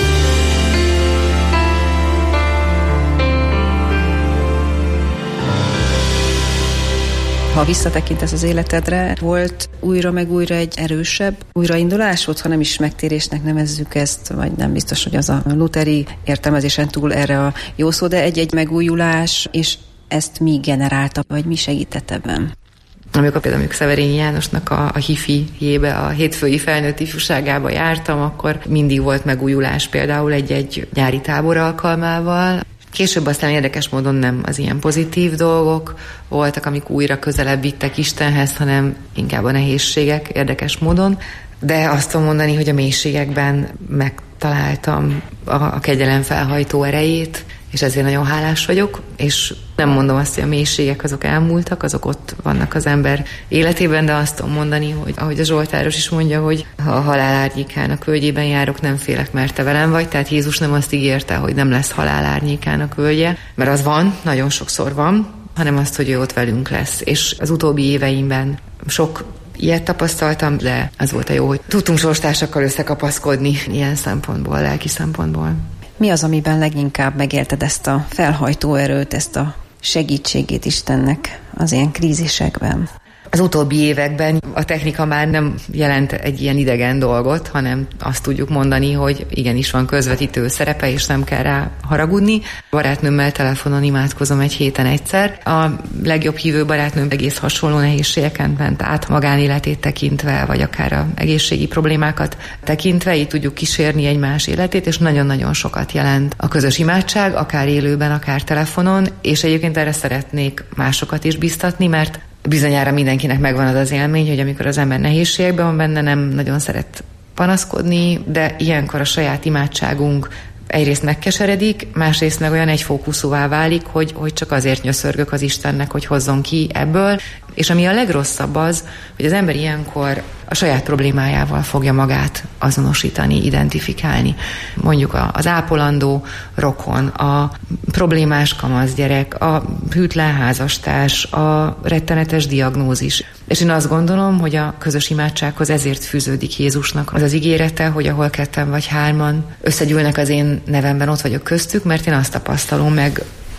Ha visszatekintesz az életedre, volt újra meg újra egy erősebb újraindulás volt, ha nem is megtérésnek nevezzük ezt, vagy nem biztos, hogy az a lutheri értelmezésen túl erre a jó szó, de egy-egy megújulás, és ezt mi generálta, vagy mi segített ebben? Amikor például Szeverényi Jánosnak a hifijébe, a hétfői felnőtt ifjúságába jártam, akkor mindig volt megújulás például egy nyári tábor alkalmával. Később aztán érdekes módon nem az ilyen pozitív dolgok voltak, amik újra közelebb vittek Istenhez, hanem inkább a nehézségek érdekes módon. De azt tudom mondani, hogy a mélységekben megtaláltam a kegyelem felhajtó erejét, és ezért nagyon hálás vagyok, és nem mondom azt, hogy a mélységek azok elmúltak, azok ott vannak az ember életében, de azt tudom mondani, hogy ahogy a Zsoltáros is mondja, hogy ha a halál árnyékának völgyében járok, nem félek, mert te velem vagy, tehát Jézus nem azt ígérte, hogy nem lesz halál árnyékának völgye, mert az van, nagyon sokszor van, hanem azt, hogy ő ott velünk lesz. És az utóbbi éveimben sok ilyet tapasztaltam, de az volt a jó, hogy tudtunk sorstársakkal összekapaszkodni ilyen szempontból, lelki szempontból. Mi az, amiben leginkább megélted ezt a felhajtó erőt, ezt a segítségét Istennek az ilyen krízisekben? Az utóbbi években a technika már nem jelent egy ilyen idegen dolgot, hanem azt tudjuk mondani, hogy igenis van közvetítő szerepe, és nem kell rá haragudni. Barátnőmmel telefonon imádkozom egy héten egyszer. A legjobb hívő barátnőm egész hasonló nehézségeken ment át, magánéletét tekintve, vagy akár a egészségi problémákat tekintve, így tudjuk kísérni egymás életét, és nagyon-nagyon sokat jelent a közös imádság, akár élőben, akár telefonon, és egyébként erre szeretnék másokat is biztatni, mert bizonyára mindenkinek megvan az élmény, hogy amikor az ember nehézségekben van benne, nem nagyon szeret panaszkodni, de ilyenkor a saját imádságunk egyrészt megkeseredik, másrészt meg olyan egyfókuszúvá válik, hogy csak azért nyöszörgök az Istennek, hogy hozzon ki ebből. És ami a legrosszabb az, hogy az ember ilyenkor a saját problémájával fogja magát azonosítani, identifikálni. Mondjuk az ápolandó rokon, a problémás kamaszgyerek, a hűtlen házastárs, a rettenetes diagnózis. És én azt gondolom, hogy a közös imádsághoz ezért fűződik Jézusnak az ígérete, hogy ahol ketten vagy hárman összegyűlnek az én nevemben, ott vagyok köztük, mert én azt tapasztalom meg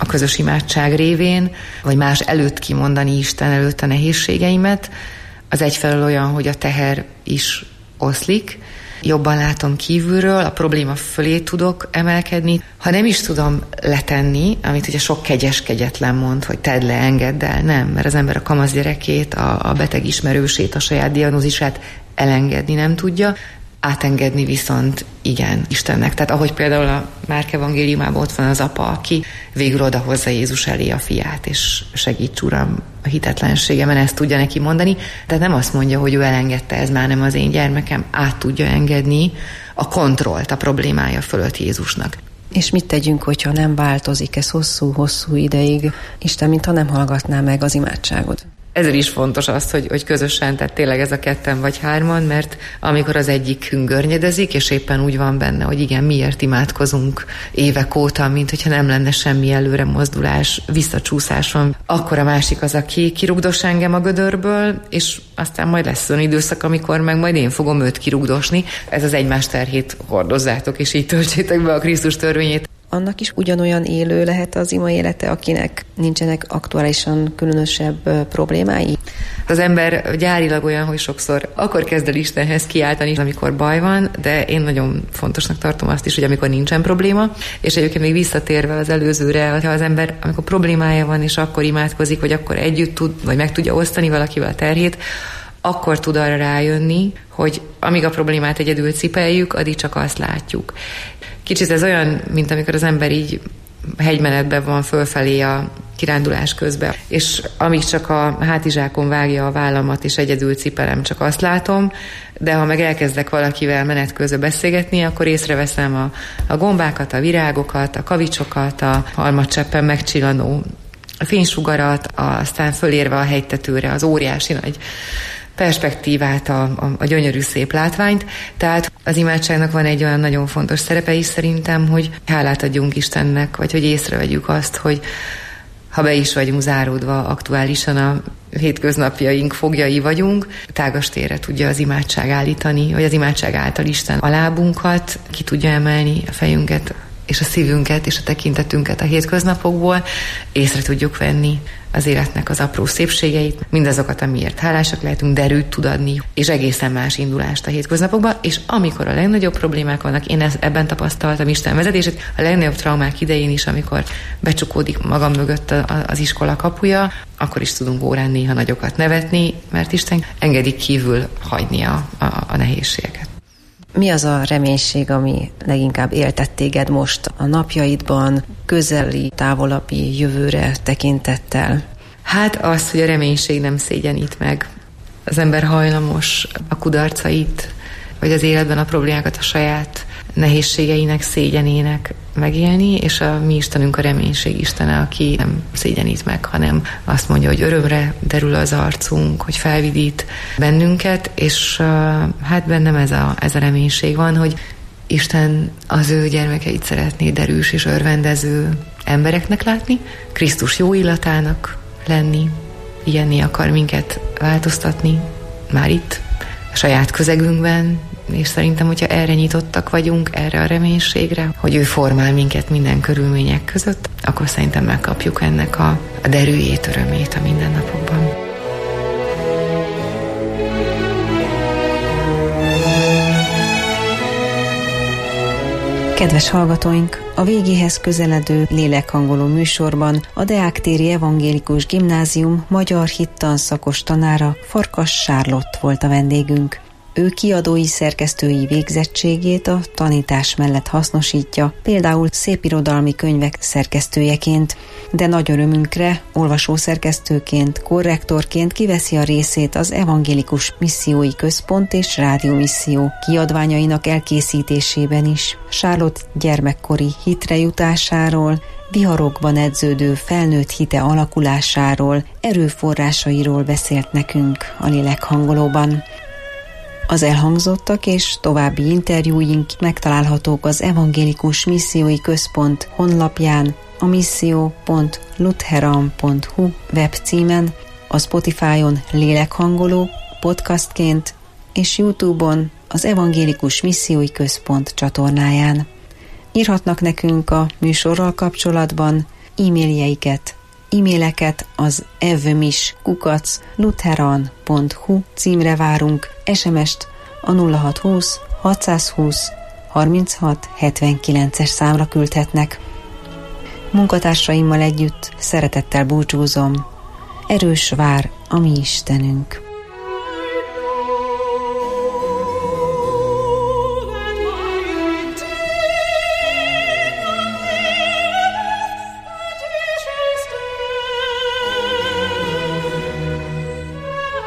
a közös imádság révén, vagy más előtt kimondani Isten előtt a nehézségeimet, az egyfelől olyan, hogy a teher is oszlik, jobban látom kívülről, a probléma fölé tudok emelkedni. Ha nem is tudom letenni, amit ugye sok kegyes, kegyetlen mond, hogy tedd le, engedd el, nem, mert az ember a kamasz gyerekét, a beteg ismerősét, a saját diagnózisát elengedni nem tudja, átengedni viszont igen Istennek. Tehát ahogy például a Márk evangéliumában ott van az apa, aki végül odahozza Jézus elé a fiát, és segíts Uram a hitetlenségemen, ezt tudja neki mondani. Tehát nem azt mondja, hogy ő elengedte, ez már nem az én gyermekem, át tudja engedni a kontrollt a problémája fölött Jézusnak. És mit tegyünk, hogyha nem változik ez hosszú-hosszú ideig? Isten, mintha nem hallgatná meg az imádságot. Ezért is fontos az, hogy közösen, tehát tényleg ez a 2 vagy 3, mert amikor az egyikünk görnyedezik, és éppen úgy van benne, hogy igen, miért imádkozunk évek óta, mint hogyha nem lenne semmi előre mozdulás, visszacsúszás van, akkor a másik az, aki kirugdos engem a gödörből, és aztán majd lesz olyan időszak, amikor meg majd én fogom őt kirugdosni. Ez az egymás terhét hordozzátok, és így töltsétek be a Krisztus törvényét. Annak is ugyanolyan élő lehet az ima élete, akinek nincsenek aktuálisan különösebb problémái? Az ember gyárilag olyan, hogy sokszor akkor kezd el Istenhez kiáltani, amikor baj van, de én nagyon fontosnak tartom azt is, hogy amikor nincsen probléma, és egyébként még visszatérve az előzőre, ha az ember, amikor problémája van, és akkor imádkozik, vagy akkor együtt tud, vagy meg tudja osztani valakivel a terhét, akkor tud arra rájönni, hogy amíg a problémát egyedül cipeljük, addig csak azt látjuk. Kicsit ez olyan, mint amikor az ember így hegymenetben van fölfelé a kirándulás közben, és amíg csak a hátizsákon vágja a vállamat, és egyedül cipelem, csak azt látom, de ha meg elkezdek valakivel menet közben beszélgetni, akkor észreveszem a gombákat, a virágokat, a kavicsokat, a harmadcseppen megcsillanó fénysugarat, aztán fölérve a hegytetőre az óriási nagy perspektívát, a gyönyörű szép látványt. Tehát az imádságnak van egy olyan nagyon fontos szerepe is szerintem, hogy hálát adjunk Istennek, vagy hogy észrevegyük azt, hogy ha be is vagyunk záródva, aktuálisan a hétköznapjaink fogjai vagyunk, tágas térre tudja az imádság állítani, vagy az imádság által Isten a lábunkat, ki tudja emelni a fejünket, és a szívünket, és a tekintetünket a hétköznapokból, észre tudjuk venni az életnek az apró szépségeit, mindazokat, amiért hálásak lehetünk, derűt tud adni, és egészen más indulást a hétköznapokban, és amikor a legnagyobb problémák vannak, én ebben tapasztaltam Isten vezetését, a legnagyobb traumák idején is, amikor becsukódik magam mögött az iskola kapuja, akkor is tudunk órán néha nagyokat nevetni, mert Isten engedik kívül hagyni a nehézségeket. Mi az a reménység, ami leginkább éltet téged most a napjaidban, közeli, távolabbi jövőre tekintettel? Hát az, hogy a reménység nem szégyenít meg. Az ember hajlamos a kudarcait, vagy az életben a problémákat a saját nehézségeinek, szégyenének megélni, és a mi Istenünk a reménység Istene, aki nem szégyenít meg, hanem azt mondja, hogy örömre derül az arcunk, hogy felvidít bennünket, és hát bennem ez a reménység van, hogy Isten az ő gyermekeit szeretné derűs és örvendező embereknek látni, Krisztus jó illatának lenni, ilyenné akar minket változtatni már itt, a saját közegünkben, és szerintem, hogyha erre nyitottak vagyunk, erre a reménységre, hogy ő formál minket minden körülmények között, akkor szerintem megkapjuk ennek a derűjét, örömét a mindennapokban. Kedves hallgatóink, a végéhez közeledő lélekhangoló műsorban a Deák téri Evangélikus Gimnázium magyar hittanszakos tanára, Farkas Charlotte volt a vendégünk. Ő kiadói szerkesztői végzettségét a tanítás mellett hasznosítja, például szépirodalmi könyvek szerkesztőjeként, de nagy örömünkre olvasószerkesztőként, korrektorként kiveszi a részét az Evangélikus Missziói Központ és Rádiómisszió kiadványainak elkészítésében is. Charlotte gyermekkori hitre jutásáról, viharokban edződő felnőtt hite alakulásáról, erőforrásairól beszélt nekünk a lélekhangolóban. Az elhangzottak és további interjúink megtalálhatók az Evangélikus Missziói Központ honlapján, a missio.lutheran.hu webcímen, a Spotify-on lélekhangoló podcastként és YouTube-on az Evangélikus Missziói Központ csatornáján. Írhatnak nekünk a műsorral kapcsolatban, e-maileket az evmis@lutheran.hu címre várunk, SMS-t a 0620 620 36 79-es számra küldhetnek. Munkatársaimmal együtt szeretettel búcsúzom. Erős vár a mi Istenünk.